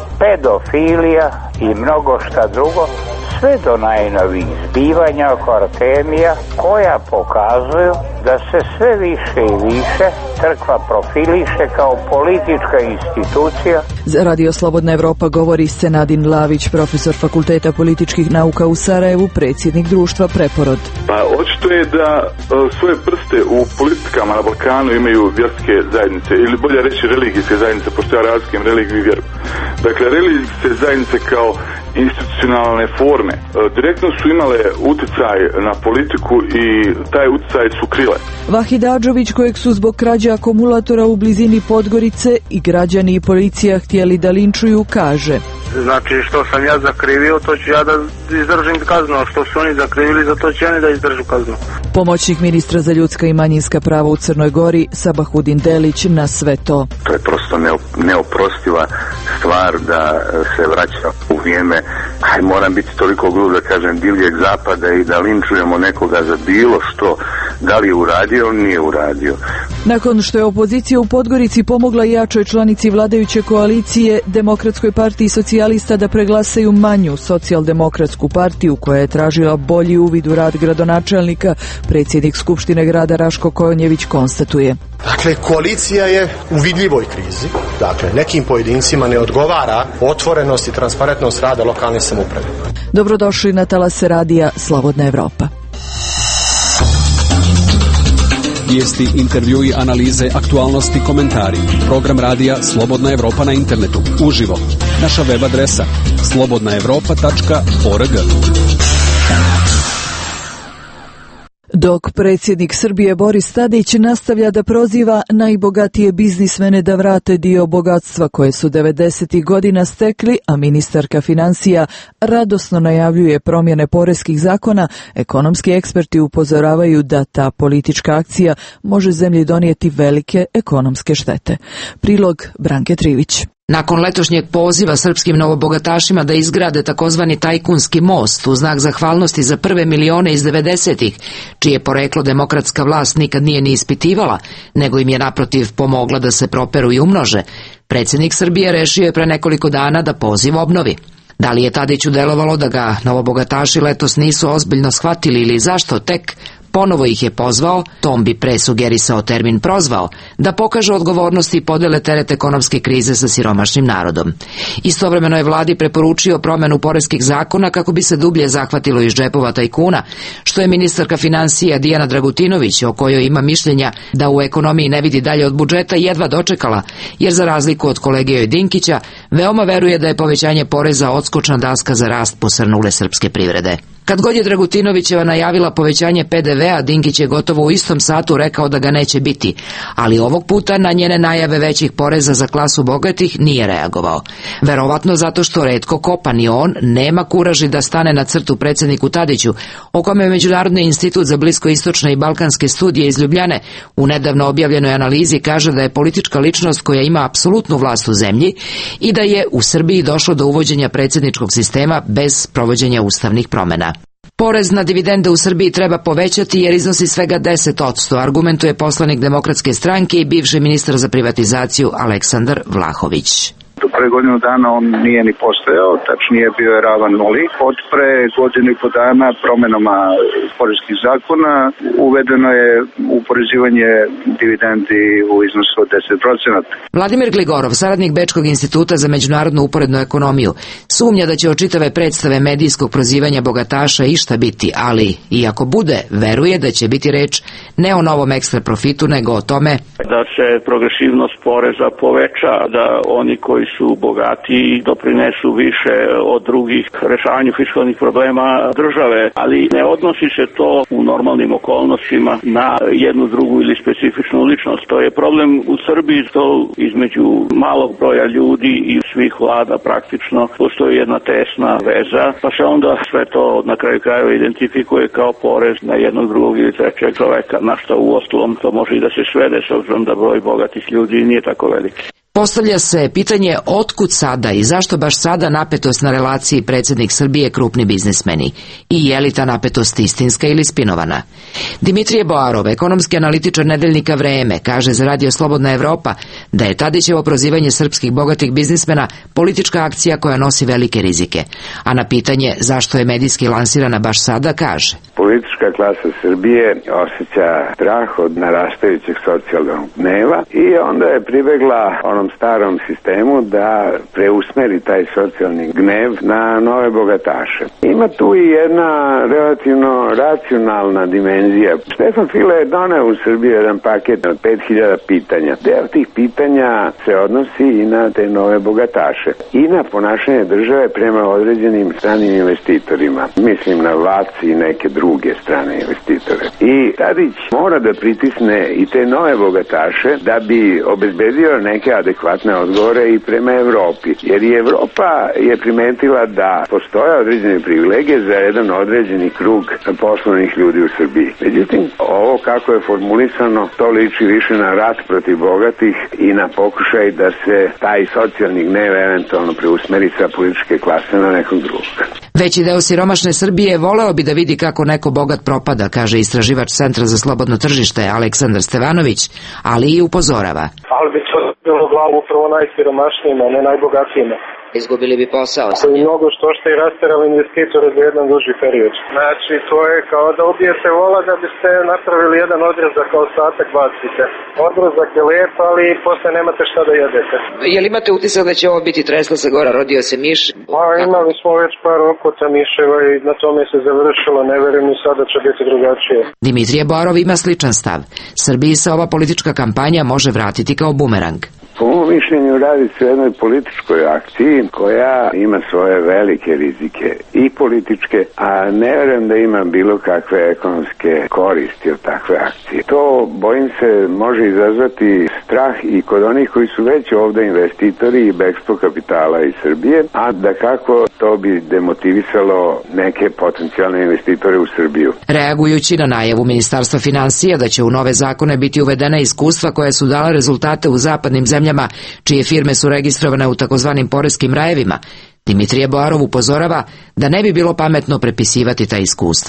pedofilija i mnogo šta drugo, sve do najnovijih zbivanja oko Artemija, koja pokazuju da se sve više i više crkva profiliše kao politička institucija. Za Radio Slobodna Evropa govori Senadin Lavić, profesor Fakulteta političkih nauka u Sarajevu, predsjednik društva Preporod. Pa očito je da svoje prste u politikama na Balkanu imaju vjerske zajednice, ili bolje reći religijske zajednice, pošto ja razlikim religiju i vjeru. Dakle, religijske zajednice kao institucionalne forme direktno su imale uticaj na politiku i taj uticaj su krile. Vahid Adžović, kojeg su zbog krađe akumulatora u blizini Podgorice i građani i policija htjeli da linčuju, kaže: Znači, što sam ja zakrivio, to ću ja da izdržim kaznu, a što su oni zakrivili, za to će oni da izdržu kaznu. Pomoćnik ministra za ljudska i manjinska prava u Crnoj Gori, Sabahudin Delić, na sve to. To je prosto neoprostiva stvar da se vraća u vrijeme, moram biti toliko grub da kažem, divljeg zapada i da linčujemo nekoga za bilo što, da li je uradio ili nije uradio. Nakon što je opozicija u Podgorici pomogla jačoj članici vladajuće koalicije, Demokratskoj partiji socijalista, da preglasaju manju Socijaldemokratsku partiju koja je tražila bolji uvid u rad gradonačelnika, predsjednik Skupštine grada Raško Konjević konstatuje. Dakle, koalicija je u vidljivoj krizi. Dakle, nekim pojedincima ne odgovara otvorenost i transparentnost rada lokalne samouprave. Dobrodošli na talase radija Slobodna Evropa. Vijesti, intervjui, analize, aktualnosti, komentari. Program radija Slobodna Evropa na internetu. Uživo. Naša web adresa slobodnaevropa.org. Dok predsjednik Srbije Boris Tadić nastavlja da proziva najbogatije biznismene da vrate dio bogatstva koje su 90. godina stekli, a ministarka financija radosno najavljuje promjene poreskih zakona, ekonomski eksperti upozoravaju da ta politička akcija može zemlji donijeti velike ekonomske štete. Prilog Branke Trivić. Nakon letošnjeg poziva srpskim novobogatašima da izgrade takozvani tajkunski most u znak zahvalnosti za prve milione iz 90-ih, čije poreklo demokratska vlast nikad nije ni ispitivala, nego im je naprotiv pomogla da se properu i umnože, predsjednik Srbije rešio je pre nekoliko dana da poziv obnovi. Da li je Tadiću delovalo da ga novobogataši letos nisu ozbiljno shvatili ili zašto tek, Ponovo ih je pozvao, tom bi pre sugerisao termin prozvao, da pokaže odgovornosti i podele teret ekonomske krize sa siromašnim narodom. Istovremeno je vladi preporučio promenu poreskih zakona kako bi se dublje zahvatilo iz džepova tajkuna, što je ministarka finansija Dijana Dragutinović, o kojoj ima mišljenja da u ekonomiji ne vidi dalje od budžeta, jedva dočekala, jer za razliku od kolege Joj Dinkića, veoma veruje da je povećanje poreza odskočna daska za rast posrnule srpske privrede. Kad god je Dragutinovićeva najavila povećanje PDV-a, Dinkić je gotovo u istom satu rekao da ga neće biti, ali ovog puta na njene najave većih poreza za klasu bogatih nije reagovao. Verovatno zato što retko kopa ni on nema kuraži da stane na crtu predsjedniku Tadiću, o kome je Međunarodni institut za bliskoistočne i balkanske studije iz Ljubljane u nedavno objavljenoj analizi kaže da je politička ličnost koja ima apsolutnu vlast u zemlji i da je u Srbiji došlo do uvođenja predsjedničkog sistema bez provođenja ustavnih promjena. Porez na dividende u Srbiji treba povećati jer iznosi svega 10%, argumentuje poslanik Demokratske stranke i bivši ministar za privatizaciju Aleksandar Vlahović. Do pre godinu dana on nije ni postojao, tačnije bio je ravan nuli. Od pre godinu i po dana promenama poreskih zakona uvedeno je uporezivanje dividendi u iznosu od 10%. Vladimir Gligorov, saradnik Bečkog instituta za međunarodnu uporednu ekonomiju, sumnja da će od čitave predstave medijskog prozivanja bogataša išta biti, ali iako bude, veruje da će biti reč ne o novom ekstra profitu, nego o tome da se progresivnost poreza poveća, da oni koji su bogatiji doprinesu više od drugih rešavanju fiskalnih problema države, ali ne odnosi se to u normalnim okolnostima na jednu drugu ili specifičnu ličnost. To je problem u Srbiji, to između malog broja ljudi i svih vlada praktično postoji jedna tesna veza, pa se onda sve to na kraju krajeva identifikuje kao porez na jednog, drugog ili trećeg čoveka, na što uostalom to može i da se svede s obzirom da broj bogatih ljudi nije tako veliki. Postavlja se pitanje otkud sada i zašto baš sada napetost na relaciji predsjednik Srbije krupni biznismeni i je li ta napetost istinska ili spinovana. Dimitrije Boarov, ekonomski analitičar nedeljnika Vreme, kaže za Radio Slobodna Evropa da je Tadićevo prozivanje srpskih bogatih biznismena politička akcija koja nosi velike rizike, a na pitanje zašto je medijski lansirana baš sada kaže: Politička klasa Srbije osjeća strah od narastajućeg socijalnog gneva i onda je pribegla starom sistemu da preusmeri taj socijalni gnev na nove bogataše. Ima tu i jedna relativno racionalna dimenzija. Štefan File je doneo u Srbiji jedan paket od 5000 pitanja. Deo tih pitanja se odnosi i na te nove bogataše i na ponašanje države prema određenim stranim investitorima. Mislim na Vlaci i neke druge strane investitore. I Tadić mora da pritisne i te nove bogataše da bi obezbedio neke adekvatne odgovore i prema Evropi. Jer i Evropa je primetila da postoje određene privilegije za jedan određeni krug poslovnih ljudi u Srbiji. Međutim, ovo kako je formulisano, to liči više na rat protiv bogatih i na pokušaj da se taj socijalni gnev eventualno preusmeri sa političke klase na nekog drugog. Veći deo siromašne Srbije voleo bi da vidi kako neko bogat propada, kaže istraživač Centra za slobodno tržište Aleksandar Stevanović, ali i upozorava. Ali bi to bilo glavu upravo najsiromašnijima, ne najbogatijima. Izgubili bi posao. Koji mnogo što i rasterali investitore za jedan duži period. Znači, to je kao da ubijete vola da biste napravili jedan odrezak, kao ostatak bacite. Odrezak je lijep, ali posle nemate šta da jedete. Jel imate utisak da će ovo biti tresla sa gora, rodio se miš? Imali smo već par okota miševa i na tome se završilo, ne verujem ni sada će biti drugačije. Dimitrije Boarov ima sličan stav. Srbiji se ova politička kampanja može vratiti kao bumerang. Po mom mišljenju radi se o jednoj političkoj akciji koja ima svoje velike rizike i političke, a ne verujem da ima bilo kakve ekonomske koristi od takve akcije. To, bojim se, može izazvati strah i kod onih koji su već ovde investitori i bekstvo kapitala iz Srbije, a da kako to bi demotivisalo neke potencijalne investitore u Srbiju. Reagujući na najavu Ministarstva finansija da će u nove zakone biti uvedena iskustva koja su dala rezultate u zapadnim zemljama čije firme su registrovane u takozvanim poreskim rajevima, Dimitrije Boarov upozorava da ne bi bilo pametno prepisivati ta iskustva.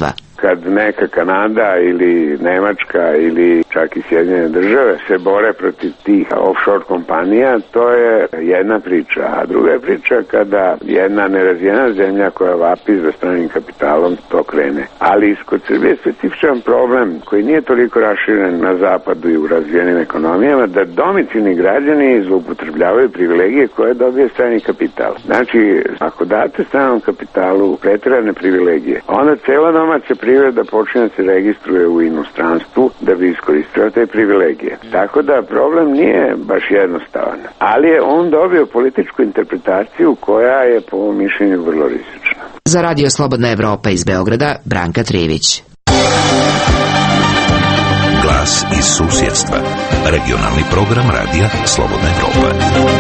kad neka Kanada ili Nemačka ili čak i Sjedinjene države se bore protiv tih offshore kompanija, to je jedna priča. A druga je priča kada jedna nerazvijena zemlja koja vapi za stranim kapitalom to krene. Ali kod Srbije je specifičan problem koji nije toliko raširen na zapadu i u razvijenim ekonomijama, da domicilni građani zloupotrebljavaju privilegije koje dobije strani kapital. Znači, ako date stranom kapitalu preterane privilegije, onda cela domaća privreda počinje da se registruje u inostranstvu da bi iskoristila te privilegije. Tako da problem nije baš jednostavan, ali je on dobio političku interpretaciju koja je po mom mišljenju vrlo rizična. Za Radio Slobodna Evropa iz Beograda, Branka Trivić. Glas iz susjedstva. Regionalni program Radija Slobodna Evropa.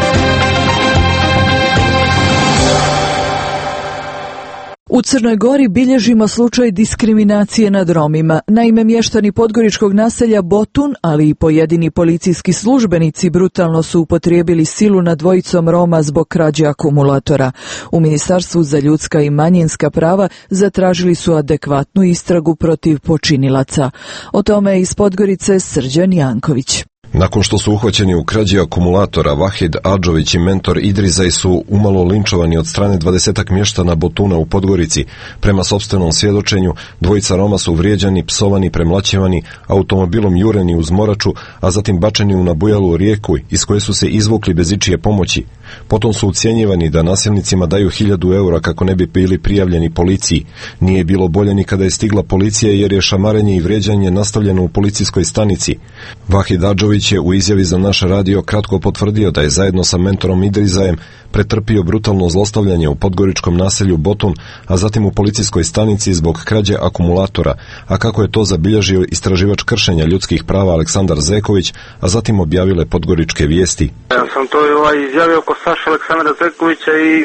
U Crnoj Gori bilježimo slučaj diskriminacije nad Romima. Naime, mještani podgoričkog naselja Botun, ali i pojedini policijski službenici brutalno su upotrijebili silu nad dvojicom Roma zbog krađe akumulatora. U Ministarstvu za ljudska i manjinska prava zatražili su adekvatnu istragu protiv počinilaca. O tome iz Podgorice Srđan Janković. Nakon što su uhvaćeni u krađi akumulatora, Vahid Adžović i mentor Idrizaj su umalo linčovani od strane 20-ak mještana Botuna u Podgorici. Prema sopstvenom svjedočenju, dvojica Roma su vrijeđani, psovani, premlaćivani, automobilom jureni uz Moraču, a zatim bačeni u nabujalu rijeku iz koje su se izvukli bez ičije pomoći. Potom su ucjenjivani da nasilnicima daju 1000 eura kako ne bi bili prijavljeni policiji. Nije bilo bolje ni kada je stigla policija jer je šamarenje i vrijeđanje nastavljeno u policijskoj stanici. Vahid Adžović je u izjavi za naš radio kratko potvrdio da je zajedno sa mentorom Idrizajem pretrpio brutalno zlostavljanje u podgoričkom naselju Botun, a zatim u policijskoj stanici zbog krađe akumulatora, a kako je to zabilježio istraživač kršenja ljudskih prava Aleksandar Zeković, a zatim objavile podgoričke vijesti. Ja sam to izjavio oko Saša Aleksandra Zekovića i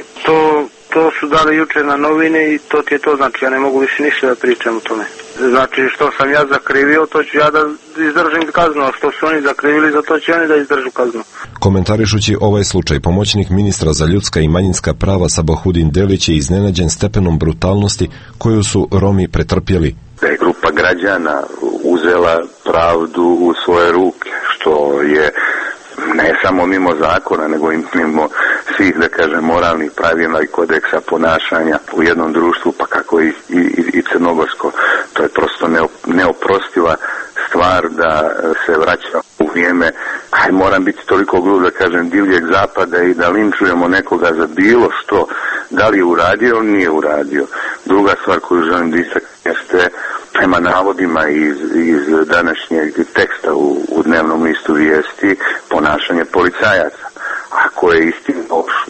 to su dali juče na novine i to ti je to, znači ja ne mogu više ništa da pričam o tome. Znači što sam ja zakrivio, to ću ja da izdržim kaznu, a što su oni zakrivili, za to će oni da izdržu kaznu. Komentarišući ovaj slučaj, pomoćnik ministra za ljudska i manjinska prava Sabahudin Delić je iznenađen stepenom brutalnosti koju su Romi pretrpjeli. Da je grupa građana uzela pravdu u svoje ruke, što je ne samo mimo zakona, nego i mimo svih, da kažem, moralnih pravila i kodeksa ponašanja u jednom društvu, pa kako i crnogorsko. To je prosto neoprostiva stvar da se vraća u vrijeme, moram biti toliko grub da kažem, divljeg zapada i da linčujemo nekoga za bilo što, da li je uradio ili nije uradio. Druga stvar koju želim da istaknem jeste prema navodima iz današnjeg teksta u dnevnom listu vijesti ponašanje policajaca. Ako je istina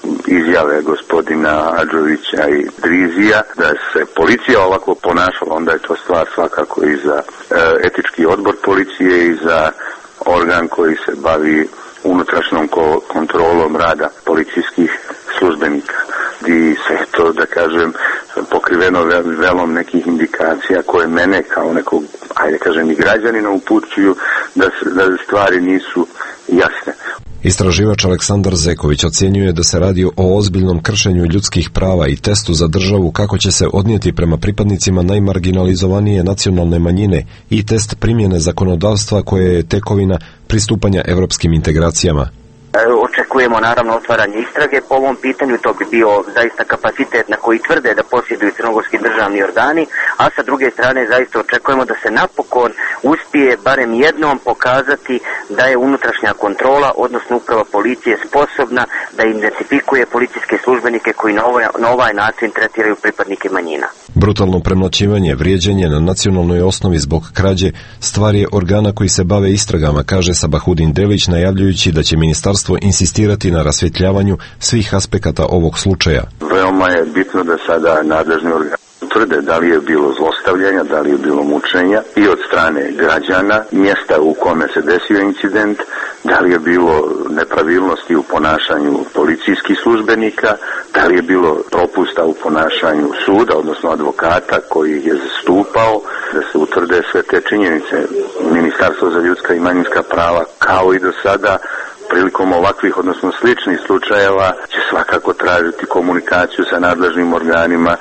izjave gospodina Adžovića i Drizija da se policija ovako ponašala, onda je to stvar svakako i za etički odbor policije i za organ koji se bavi unutrašnjom kontrolom rada policijskih službenika. I sve to, da kažem, pokriveno velom nekih indikacija koje mene kao nekog, ajde kažem, i građanina upućuju da stvari nisu jasne. Istraživač Aleksandar Zeković ocjenjuje da se radi o ozbiljnom kršenju ljudskih prava i testu za državu kako će se odnijeti prema pripadnicima najmarginalizovanije nacionalne manjine i test primjene zakonodavstva koje je tekovina pristupanja evropskim integracijama. Očekujemo naravno otvaranje istrage po ovom pitanju, to bi bio zaista kapacitet na koji tvrde da posjeduju crnogorski državni organi, a sa druge strane zaista očekujemo da se napokon uspije barem jednom pokazati da je unutrašnja kontrola, odnosno uprava policije sposobna da identifikuje policijske službenike koji na ovaj način tretiraju pripadnike manjina. Brutalno premlaćivanje, vrijeđanje na nacionalnoj osnovi zbog krađe stvar je organa koji se bave istragama, kaže Sabahudin Delić, najavljujući da će ministarstvo insistirati na rasvjetljavanju svih aspekata ovog slučaja. Veoma je bitno da sada nadležni organi utvrde da li je bilo zlostavljanja, da li je bilo mučenja i od strane građana, mjesta u kome se desio incident, da li je bilo nepravilnosti u ponašanju policijskih službenika, da li je bilo propusta u ponašanju suda, odnosno advokata koji je zastupao, da se utvrde sve te činjenice. Ministarstvo za ljudska i manjinska prava, kao i do sada, prilikom ovakvih, odnosno sličnih slučajeva, će svakako tražiti komunikaciju sa nadležnim organima.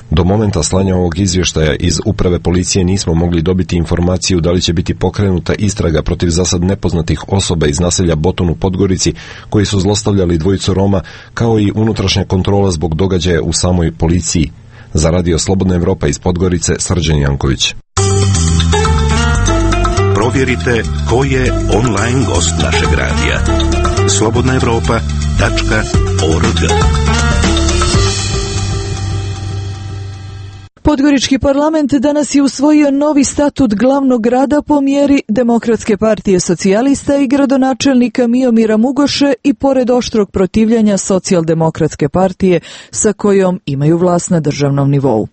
Do momenta slanja ovog izvještaja iz uprave policije nismo mogli dobiti informaciju da li će biti pokrenuta istraga protiv zasad nepoznatih osoba iz naselja Botun u Podgorici koji su zlostavljali dvojicu Roma, kao i unutrašnja kontrola zbog događaja u samoj policiji. Za Radio Slobodna Evropa iz Podgorice, Srđan Janković. Provjerite ko je online gost našeg radija. slobodnaevropa.org. Podgorički parlament danas je usvojio novi statut glavnog grada po mjeri Demokratske partije socijalista i gradonačelnika Miomira Mugoše i pored oštrog protivljenja Socijaldemokratske partije sa kojom imaju vlast na državnom nivou.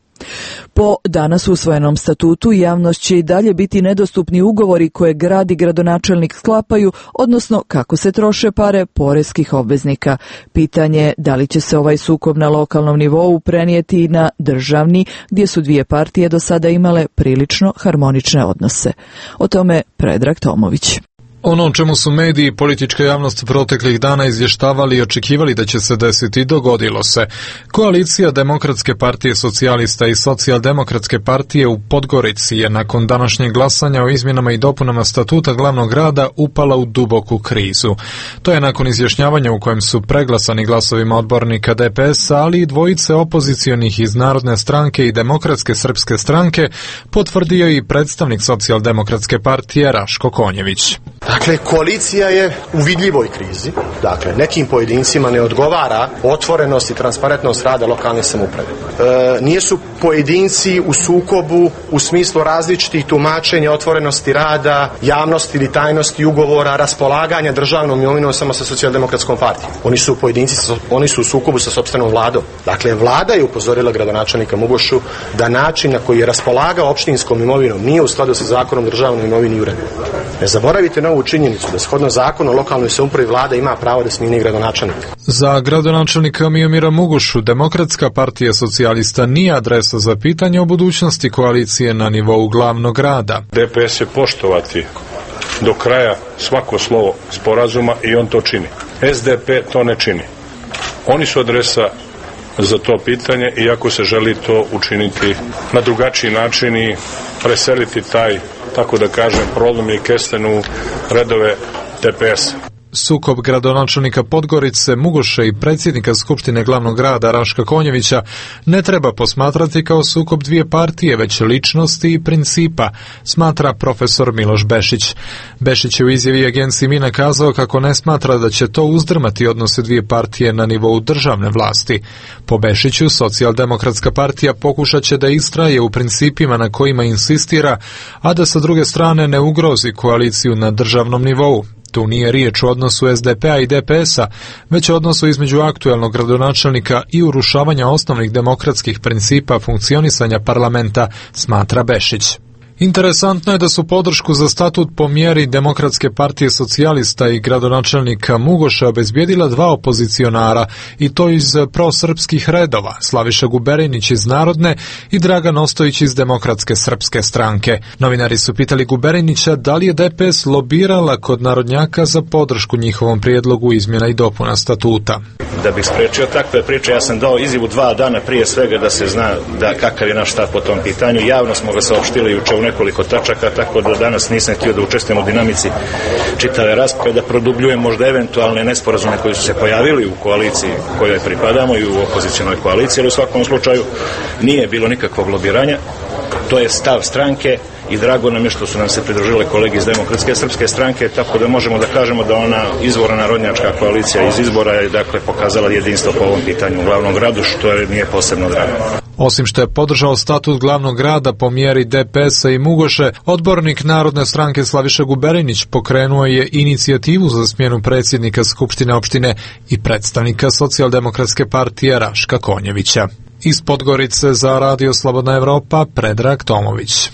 Po danas usvojenom statutu javnost će i dalje biti nedostupni ugovori koje grad i gradonačelnik sklapaju, odnosno kako se troše pare poreskih obveznika. Pitanje je da li će se ovaj sukob na lokalnom nivou prenijeti na državni, gdje su dvije partije do sada imale prilično harmonične odnose. O tome Predrag Tomović. Ono čemu su mediji i politička javnost proteklih dana izvještavali i očekivali da će se desiti, dogodilo se. Koalicija Demokratske partije socijalista i Socijaldemokratske partije u Podgorici je nakon današnjeg glasanja o izmjenama i dopunama statuta glavnog grada upala u duboku krizu. To je nakon izjašnjavanja u kojem su preglasani glasovima odbornika DPS-a, ali i dvojice opozicionih iz Narodne stranke i Demokratske srpske stranke, potvrdio i predstavnik Socijaldemokratske partije Raško Konjević. Dakle, koalicija je u vidljivoj krizi. Dakle, nekim pojedincima ne odgovara otvorenost i transparentnost rada lokalne samouprave. Nisu pojedinci u sukobu u smislu različitih tumačenja otvorenosti rada, javnosti ili tajnosti ugovora, raspolaganja državnom imovinom samo sa Socijaldemokratskom partijom. Oni su pojedinci, oni su u sukobu sa sopstvenom vladom. Dakle, vlada je upozorila gradonačelnika Mugošu da način na koji je raspolagao opštinskom imovinom nije u skladu sa zakonom o državnoj imovini i uredbi. Ne zaboravite na ovu činjenicu da shodno zakonu o lokalnoj samoupravi vlada ima pravo da smijeni gradonačelnika. Za gradonačelnika Miomira Mugošu Demokratska partija socijalista nije adresa za pitanje o budućnosti koalicije na nivou glavnog grada. DPS će poštovati do kraja svako slovo sporazuma i on to čini. SDP to ne čini. Oni su adresa za to pitanje, iako se želi to učiniti na drugačiji način i preseliti taj, tako da kažem, problem i kesten u redove DPS-a. Sukob gradonačelnika Podgorice Mugoše i predsjednika Skupštine glavnog grada Raška Konjevića ne treba posmatrati kao sukob dvije partije, već ličnosti i principa, smatra profesor Miloš Bešić. Bešić je u izjavi agenciji Mina kazao kako ne smatra da će to uzdrmati odnose dvije partije na nivou državne vlasti. Po Bešiću, Socijaldemokratska partija pokušat će da istraje u principima na kojima insistira, a da sa druge strane ne ugrozi koaliciju na državnom nivou. Tu nije riječ o odnosu SDP-a i DPS-a, već o odnosu između aktuelnog gradonačelnika i urušavanja osnovnih demokratskih principa funkcionisanja parlamenta, smatra Bešić. Interesantno je da su podršku za statut po mjeri Demokratske partije socijalista i gradonačelnika Mugoša obezbijedila dva opozicionara, i to iz prosrpskih redova, Slaviša Guberinić iz Narodne i Dragan Ostojić iz Demokratske srpske stranke. Novinari su pitali Guberinića da li je DPS lobirala kod narodnjaka za podršku njihovom prijedlogu izmjena i dopuna statuta. Da bih sprečio takve priče, ja sam dao izjavu 2 dana prije svega da se zna da kakav je naš stav po tom pitanju. Javno smo ga saopštili juče u nekoliko tačaka, tako da danas nisam htio da učestvujem u dinamici čitave rasprave, da produbljujem možda eventualne nesporazume koji su se pojavili u koaliciji kojoj pripadamo i u opozicionoj koaliciji, ali u svakom slučaju nije bilo nikakvog lobiranja. To je stav stranke i drago nam je što su nam se pridružile kolege iz Demokratske srpske stranke, tako da možemo da kažemo da ona izvorna narodnjačka koalicija iz izbora je dakle pokazala jedinstvo po ovom pitanju u glavnom gradu, što je nije posebno drago. Osim što je podržao statut glavnog grada po mjeri DPS-a i Mugoše, odbornik Narodne stranke Slaviša Guberinić pokrenuo je inicijativu za smjenu predsjednika Skupštine opštine i predstavnika Socijaldemokratske partije Raška Konjevića. Iz Podgorice za Radio Slobodna Evropa, Predrag Tomović.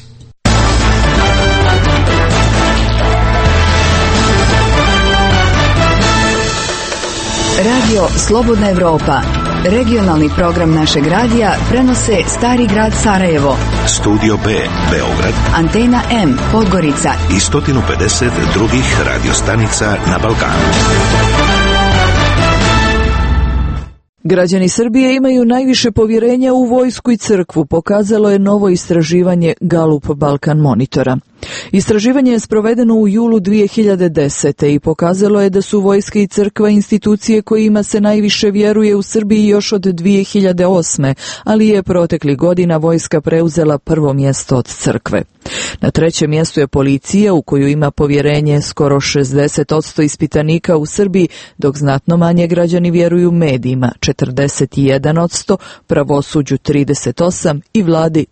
Radio Slobodna Evropa. Regionalni program našeg radija prenose Stari grad Sarajevo, Studio B Beograd, Antena M Podgorica i 150 drugih radiostanica na Balkanu. Građani Srbije imaju najviše povjerenja u vojsku i crkvu, pokazalo je novo istraživanje Galup Balkan Monitora. Istraživanje je sprovedeno u julu 2010. i pokazalo je da su vojska i crkva institucije kojima se najviše vjeruje u Srbiji još od 2008. ali je proteklih godina vojska preuzela prvo mjesto od crkve. Na trećem mjestu je policija, u koju ima povjerenje skoro 60% ispitanika u Srbiji, dok znatno manje građani vjeruju medijima 41%, pravosuđu 38% i vladi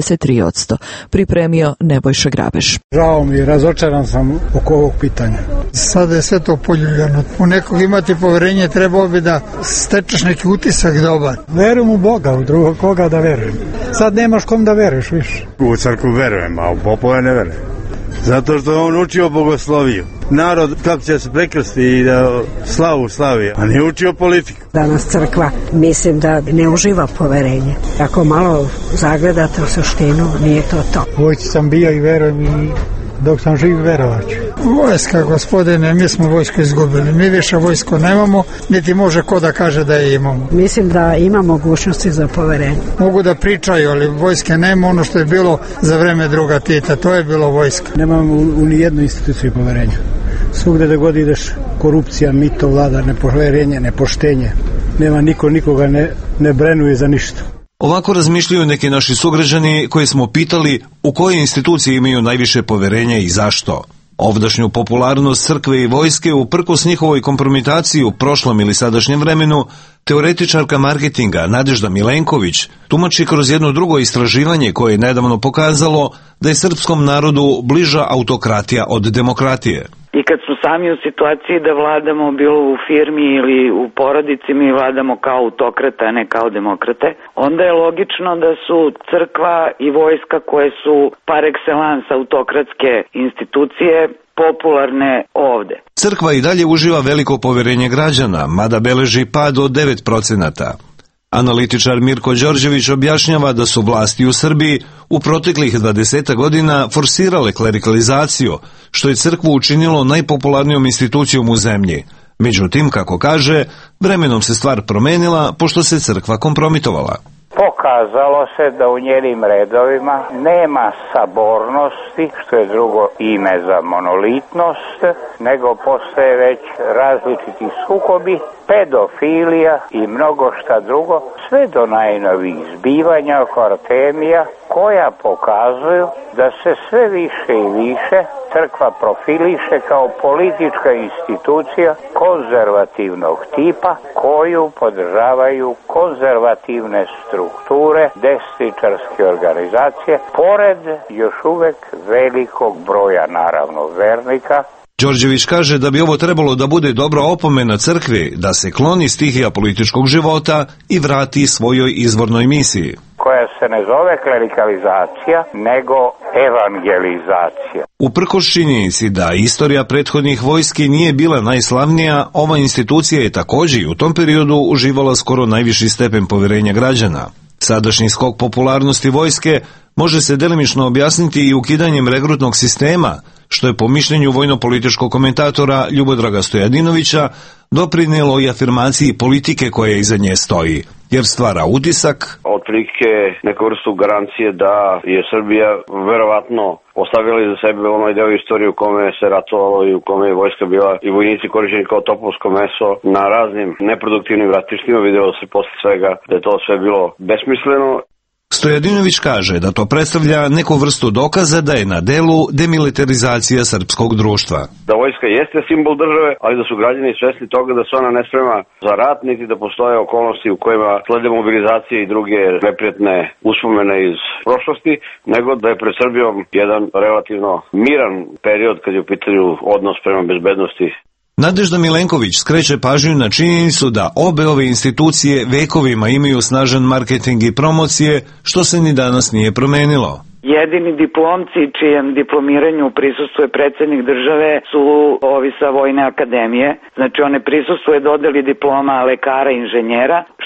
33%. Pripremio Nebojša Grabež. Žao mi je, razočaran sam oko ovog pitanja. Sada je sve to poljuljano. U nekog imati povjerenje, trebao bi da stečeš neki utisak dobar. Verujem u Boga, u drugog koga da verujem. Sad nemaš kom da veruješ više. U crkvu verujem, a u popove ne verujem. Zato što je on učio bogosloviju. Narod kako će se prekrsti i da slavu slavi, a nije učio politiku. Danas crkva mislim da ne uživa poverenje. Ako malo zagledate u suštinu, nije to to. Vojci sam bio i verujem i dok sam živ verovaću. Vojska, gospodine, mi smo vojsku izgubili. Mi više vojsko nemamo, niti može ko da kaže da je imamo. Mislim da ima mogućnosti za poverenje. Mogu da pričaju, ali vojske nema, ono što je bilo za vreme druga Tita, to je bilo vojska. Nemamo u nijednu instituciju poverenja. Svugde da god ideš, korupcija, mito, vlada, nepoverenje, nepoštenje. Nema nikoga ne brenuje za ništa. Ovako razmišljaju neki naši sugrađani koji smo pitali u koje institucije imaju najviše poverenja i zašto. Ovdašnju popularnost crkve i vojske uprkos njihovoj kompromitaciji u prošlom ili sadašnjem vremenu, teoretičarka marketinga Nadežda Milenković tumači kroz jedno drugo istraživanje koje je nedavno pokazalo da je srpskom narodu bliža autokratija od demokratije. I kad smo sami u situaciji da vladamo bilo u firmi ili u porodici, mi vladamo kao autokrate, a ne kao demokrate, onda je logično da su crkva i vojska koje su par excellence autokratske institucije popularne ovde. Crkva i dalje uživa veliko poverenje građana, mada beleži pad od 9%. Analitičar Mirko Đorđević objašnjava da su vlasti u Srbiji u proteklih 20 godina forsirale klerikalizaciju, što je crkvu učinilo najpopularnijom institucijom u zemlji. Međutim, kako kaže, vremenom se stvar promenila pošto se crkva kompromitovala. Pokazalo se da u njenim redovima nema sabornosti, što je drugo ime za monolitnost, nego postoje već različiti sukobi, pedofilija i mnogo šta drugo, sve do najnovijih zbivanja oko Artemija, koja pokazuju da se sve više i više crkva profiliše kao politička institucija konzervativnog tipa koju podržavaju konzervativne strukture, desničarske organizacije, pored još uvek velikog broja naravno vernika. Đorđević kaže da bi ovo trebalo da bude dobra opomena crkvi, da se kloni stihija političkog života i vrati svojoj izvornoj misiji. Koja se ne zove klerikalizacija, nego evangelizacija. Uprkos činjenici da istorija prethodnih vojski nije bila najslavnija, ova institucija je također i u tom periodu uživala skoro najviši stepen poverenja građana. Sadašnji skok popularnosti vojske može se delimično objasniti i ukidanjem regrutnog sistema, što je po mišljenju vojno-političkog komentatora Ljubodraga Stojadinovića doprinijelo i afirmaciji politike koja iza nje stoji, jer stvara utisak otprilike neku vrstu garancije da je Srbija verovatno ostavila iza sebe onaj deo istorije u kome se ratovalo i u kome je vojska bila i vojnici korišćeni kao topovsko meso na raznim neproduktivnim ratištima. Vidjelo se posle svega da je to sve bilo besmisleno. Stojadinović kaže da to predstavlja neku vrstu dokaza da je na delu demilitarizacija srpskog društva. Da vojska jeste simbol države, ali da su građani svesni toga da se ona ne sprema za rat, niti da postoje okolnosti u kojima slede mobilizacije i druge neprijatne uspomene iz prošlosti, nego da je pred Srbijom jedan relativno miran period kad je u pitanju odnos prema bezbednosti. Nadežda Milenković skreće pažnju na činjenicu da obe ove institucije vekovima imaju snažan marketing i promocije, što se ni danas nije promenilo. Jedini diplomci čijem diplomiranju prisustvuje predsjednik države su ovi sa Vojne akademije. Znači on ne prisustvuje dodeli diploma lekara i inženjera, što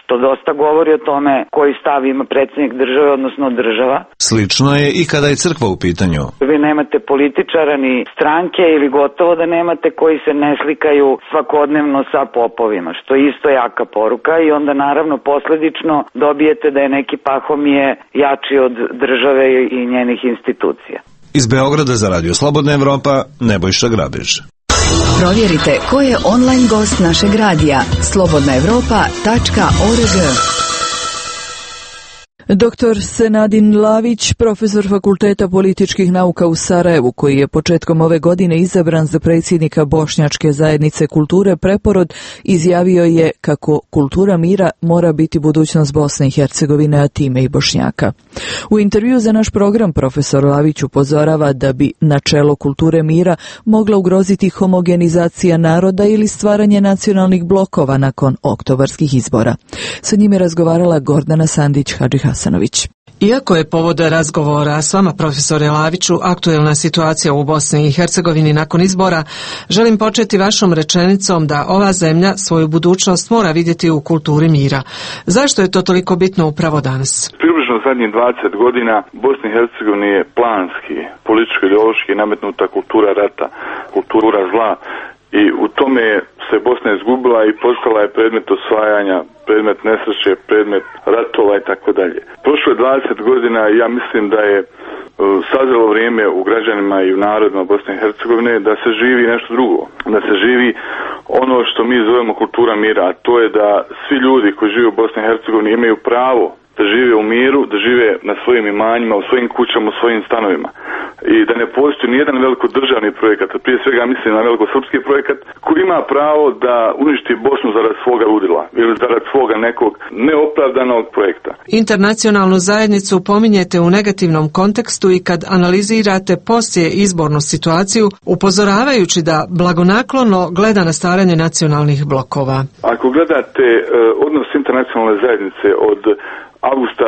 što dosta govori o tome koji stav ima predsjednik države, odnosno država. Slično je i kada je crkva u pitanju. Vi nemate političara ni stranke ili gotovo da nemate koji se ne slikaju svakodnevno sa popovima, što je isto jaka poruka i onda naravno posledično dobijete da je neki Pahomije jači od države i njenih institucija. Iz Beograda za Radio Slobodna Evropa, Nebojša Grabež. Provjerite ko je online gost našeg radija slobodnaevropa.org. Dr. Senadin Lavić, profesor Fakulteta političkih nauka u Sarajevu, koji je početkom ove godine izabran za predsjednika Bošnjačke zajednice kulture Preporod, izjavio je kako kultura mira mora biti budućnost Bosne i Hercegovine, a time i Bošnjaka. U intervju za naš program profesor Lavić upozorava da bi načelo kulture mira mogla ugroziti homogenizacija naroda ili stvaranje nacionalnih blokova nakon oktobarskih izbora. Sa njime razgovarala Gordana Sandić-Hadžihasanović. Iako je povod razgovora s vama, profesore Laviću, aktuelna situacija u Bosni i Hercegovini nakon izbora, želim početi vašom rečenicom da ova zemlja svoju budućnost mora vidjeti u kulturi mira. Zašto je to toliko bitno upravo danas? Približno zadnjih 20 godina Bosni i Hercegovini je planski, političko-ideološki nametnuta kultura rata, kultura zla. I u tome se Bosna izgubila i postala je predmet osvajanja, predmet nesreće, predmet ratova i tako dalje. Prošlo je 20 godina i ja mislim da je sazrelo vrijeme u građanima i u narodima Bosne i Hercegovine da se živi nešto drugo, da se živi ono što mi zovemo kultura mira, a to je da svi ljudi koji žive u Bosni i Hercegovini imaju pravo da žive u miru, da žive na svojim imanjima, u svojim kućama, u svojim stanovima. I da ne postoji nijedan velikoդržavni projekat, prije svega mislim na velikosrpski projekat, koji ima pravo da uništi Bosnu zarad svoga ludila ili zarad svoga nekog neopravdanog projekta. Internacionalnu zajednicu pominjete u negativnom kontekstu i kad analizirate poslije izbornu situaciju, upozoravajući da blagonaklono gleda na stvaranje nacionalnih blokova. Ako gledate odnos internacionalne zajednice od avgusta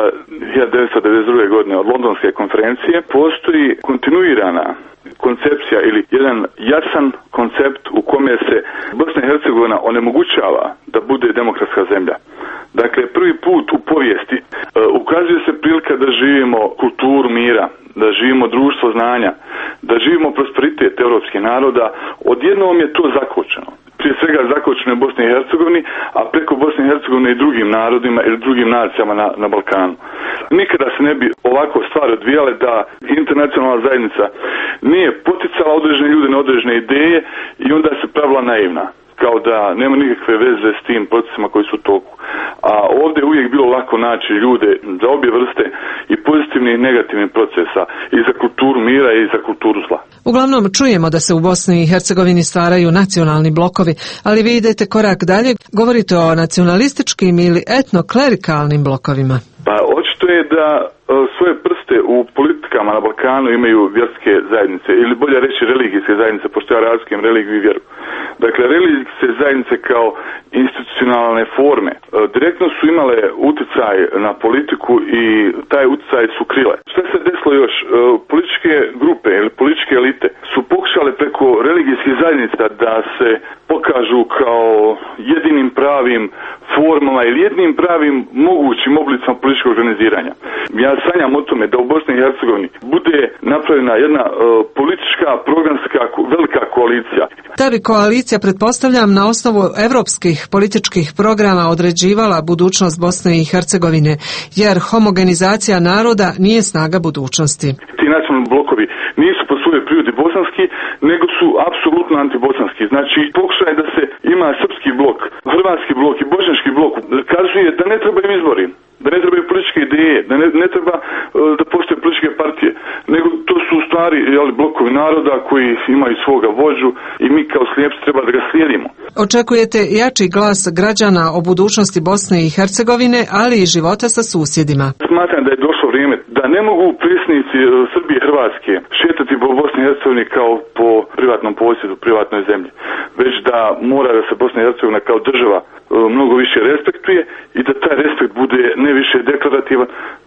1992. godine od Londonske konferencije, postoji kontinuirana koncepcija ili jedan jasan koncept u kome se Bosna i Hercegovina onemogućava da bude demokratska zemlja. Dakle, prvi put u povijesti ukazuje se prilika da živimo kulturu mira, da živimo društvo znanja, da živimo prosperitet europskih naroda. Odjednom je to zakočeno. Prije svega zakočeno u Bosni i Hercegovini, a preko Bosne i Hercegovine i drugim narodima ili drugim nacijama na Balkanu. Nikada se ne bi ovako stvari odvijale da internacionalna zajednica nije poticala određene ljude na određene ideje i onda se pravila naivna, kao da nema nikakve veze s tim procesima koji su u toku. A ovdje je uvijek bilo lako naći ljude za obje vrste i pozitivnih i negativnih procesa, i za kulturu mira i za kulturu zla. Uglavnom čujemo da se u Bosni i Hercegovini stvaraju nacionalni blokovi, ali vi idete korak dalje, govorite o nacionalističkim ili etnoklerikalnim blokovima. Pa očito je da svoje prste u politikama na Balkanu imaju vjerske zajednice, ili bolje reći religijske zajednice, pošto ja razlikujem religiju i vjeru. Dakle, religijske zajednice kao institucionalne forme direktno su imale utjecaj na politiku i taj utjecaj su krile. Što se desilo još? Političke grupe ili političke elite su pokušale preko religijskih zajednica da se pokažu kao jedinim pravim formama ili jednim pravim mogućim oblicama političkog organiziranja. Ja sanjam o tome da u Bosni i Hercegovini bude napravljena jedna politička, programska, velika koalicija. Ta bi koalicija, pretpostavljam, na osnovu evropskih političkih programa određivala budućnost Bosne i Hercegovine, jer homogenizacija naroda nije snaga budućnosti. Ti nacionalni blokovi nisu po svojoj prirodi bosanski, nego su apsolutno antibosanski. Znači, pokušaj da se ima srpski blok, hrvatski blok i bošnjački blok kazuje da ne trebaju izbori, da ne trebaju političke ideje, da ne treba da postoje političke partije, nego to su u stvari blokovi naroda koji imaju svoga vođu i mi kao slijepci treba da ga slijedimo. Očekujete jači glas građana o budućnosti Bosne i Hercegovine, ali i života sa susjedima. Smatram da je došlo vrijeme da ne mogu predsjednici Srbije i Hrvatske šetati po Bosni i Hercegovini kao po privatnom posjedu, privatnoj zemlji, već da mora da se Bosna i Hercegovina kao država mnogo više respektuje i da taj respekt bude ne više deklarativan,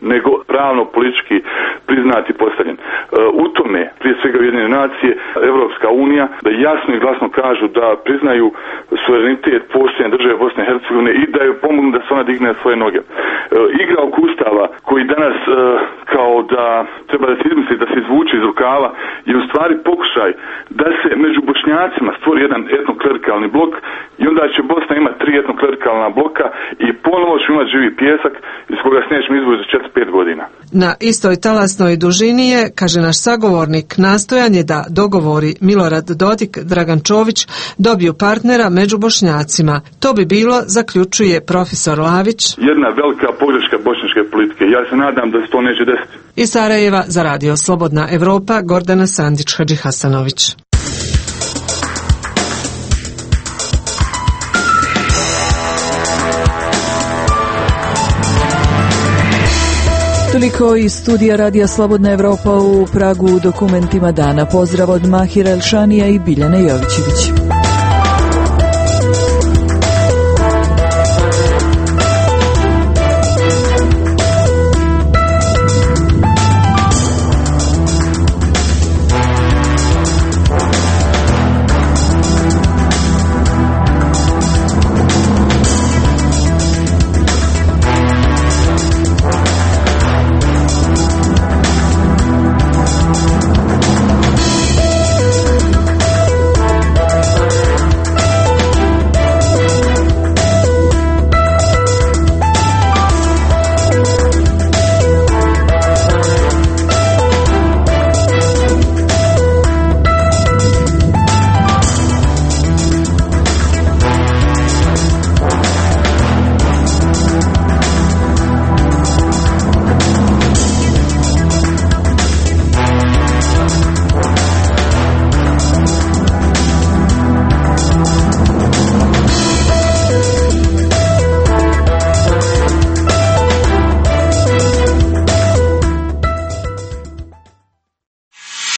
nego pravno politički priznati i postavljen. U tome, prije svega Ujedinjene nacije, Evropska unija, da jasno i glasno kažu da priznaju suverenitet postojanja države Bosne i Hercegovine i da joj pomognu da se ona digne na svoje noge. Igra oko Ustava koji danas kao da treba da se izmisli, da se izvuče iz rukava, je u stvari pokušaj da se među Bošnjacima stvori jedan etnoklerikalni blok i onda će Bosna imati 3 etnoklerikalna bloka i ponovo će imati živi pijesak iz koga se nećemo izvući za 4-5 godina. Na istoj talasnoj dužini je, kaže naš sagovornik, nastojanje da dogovori Milorad Dodik, Dragan Čović dobiju partnera među Bošnjacima. To bi bilo, zaključuje profesor Lavić, jedna velika pogreška bošnjačke politike. Ja se nadam da se to neće desiti. Iz Sarajeva za Radio Slobodna Evropa, Gordana Sandić-Hadžihasanović. Toliko iz studija Radija Slobodna Evropa u Pragu u dokumentima dana. Pozdrav od Mahira Elšanija i Biljane Jovićević.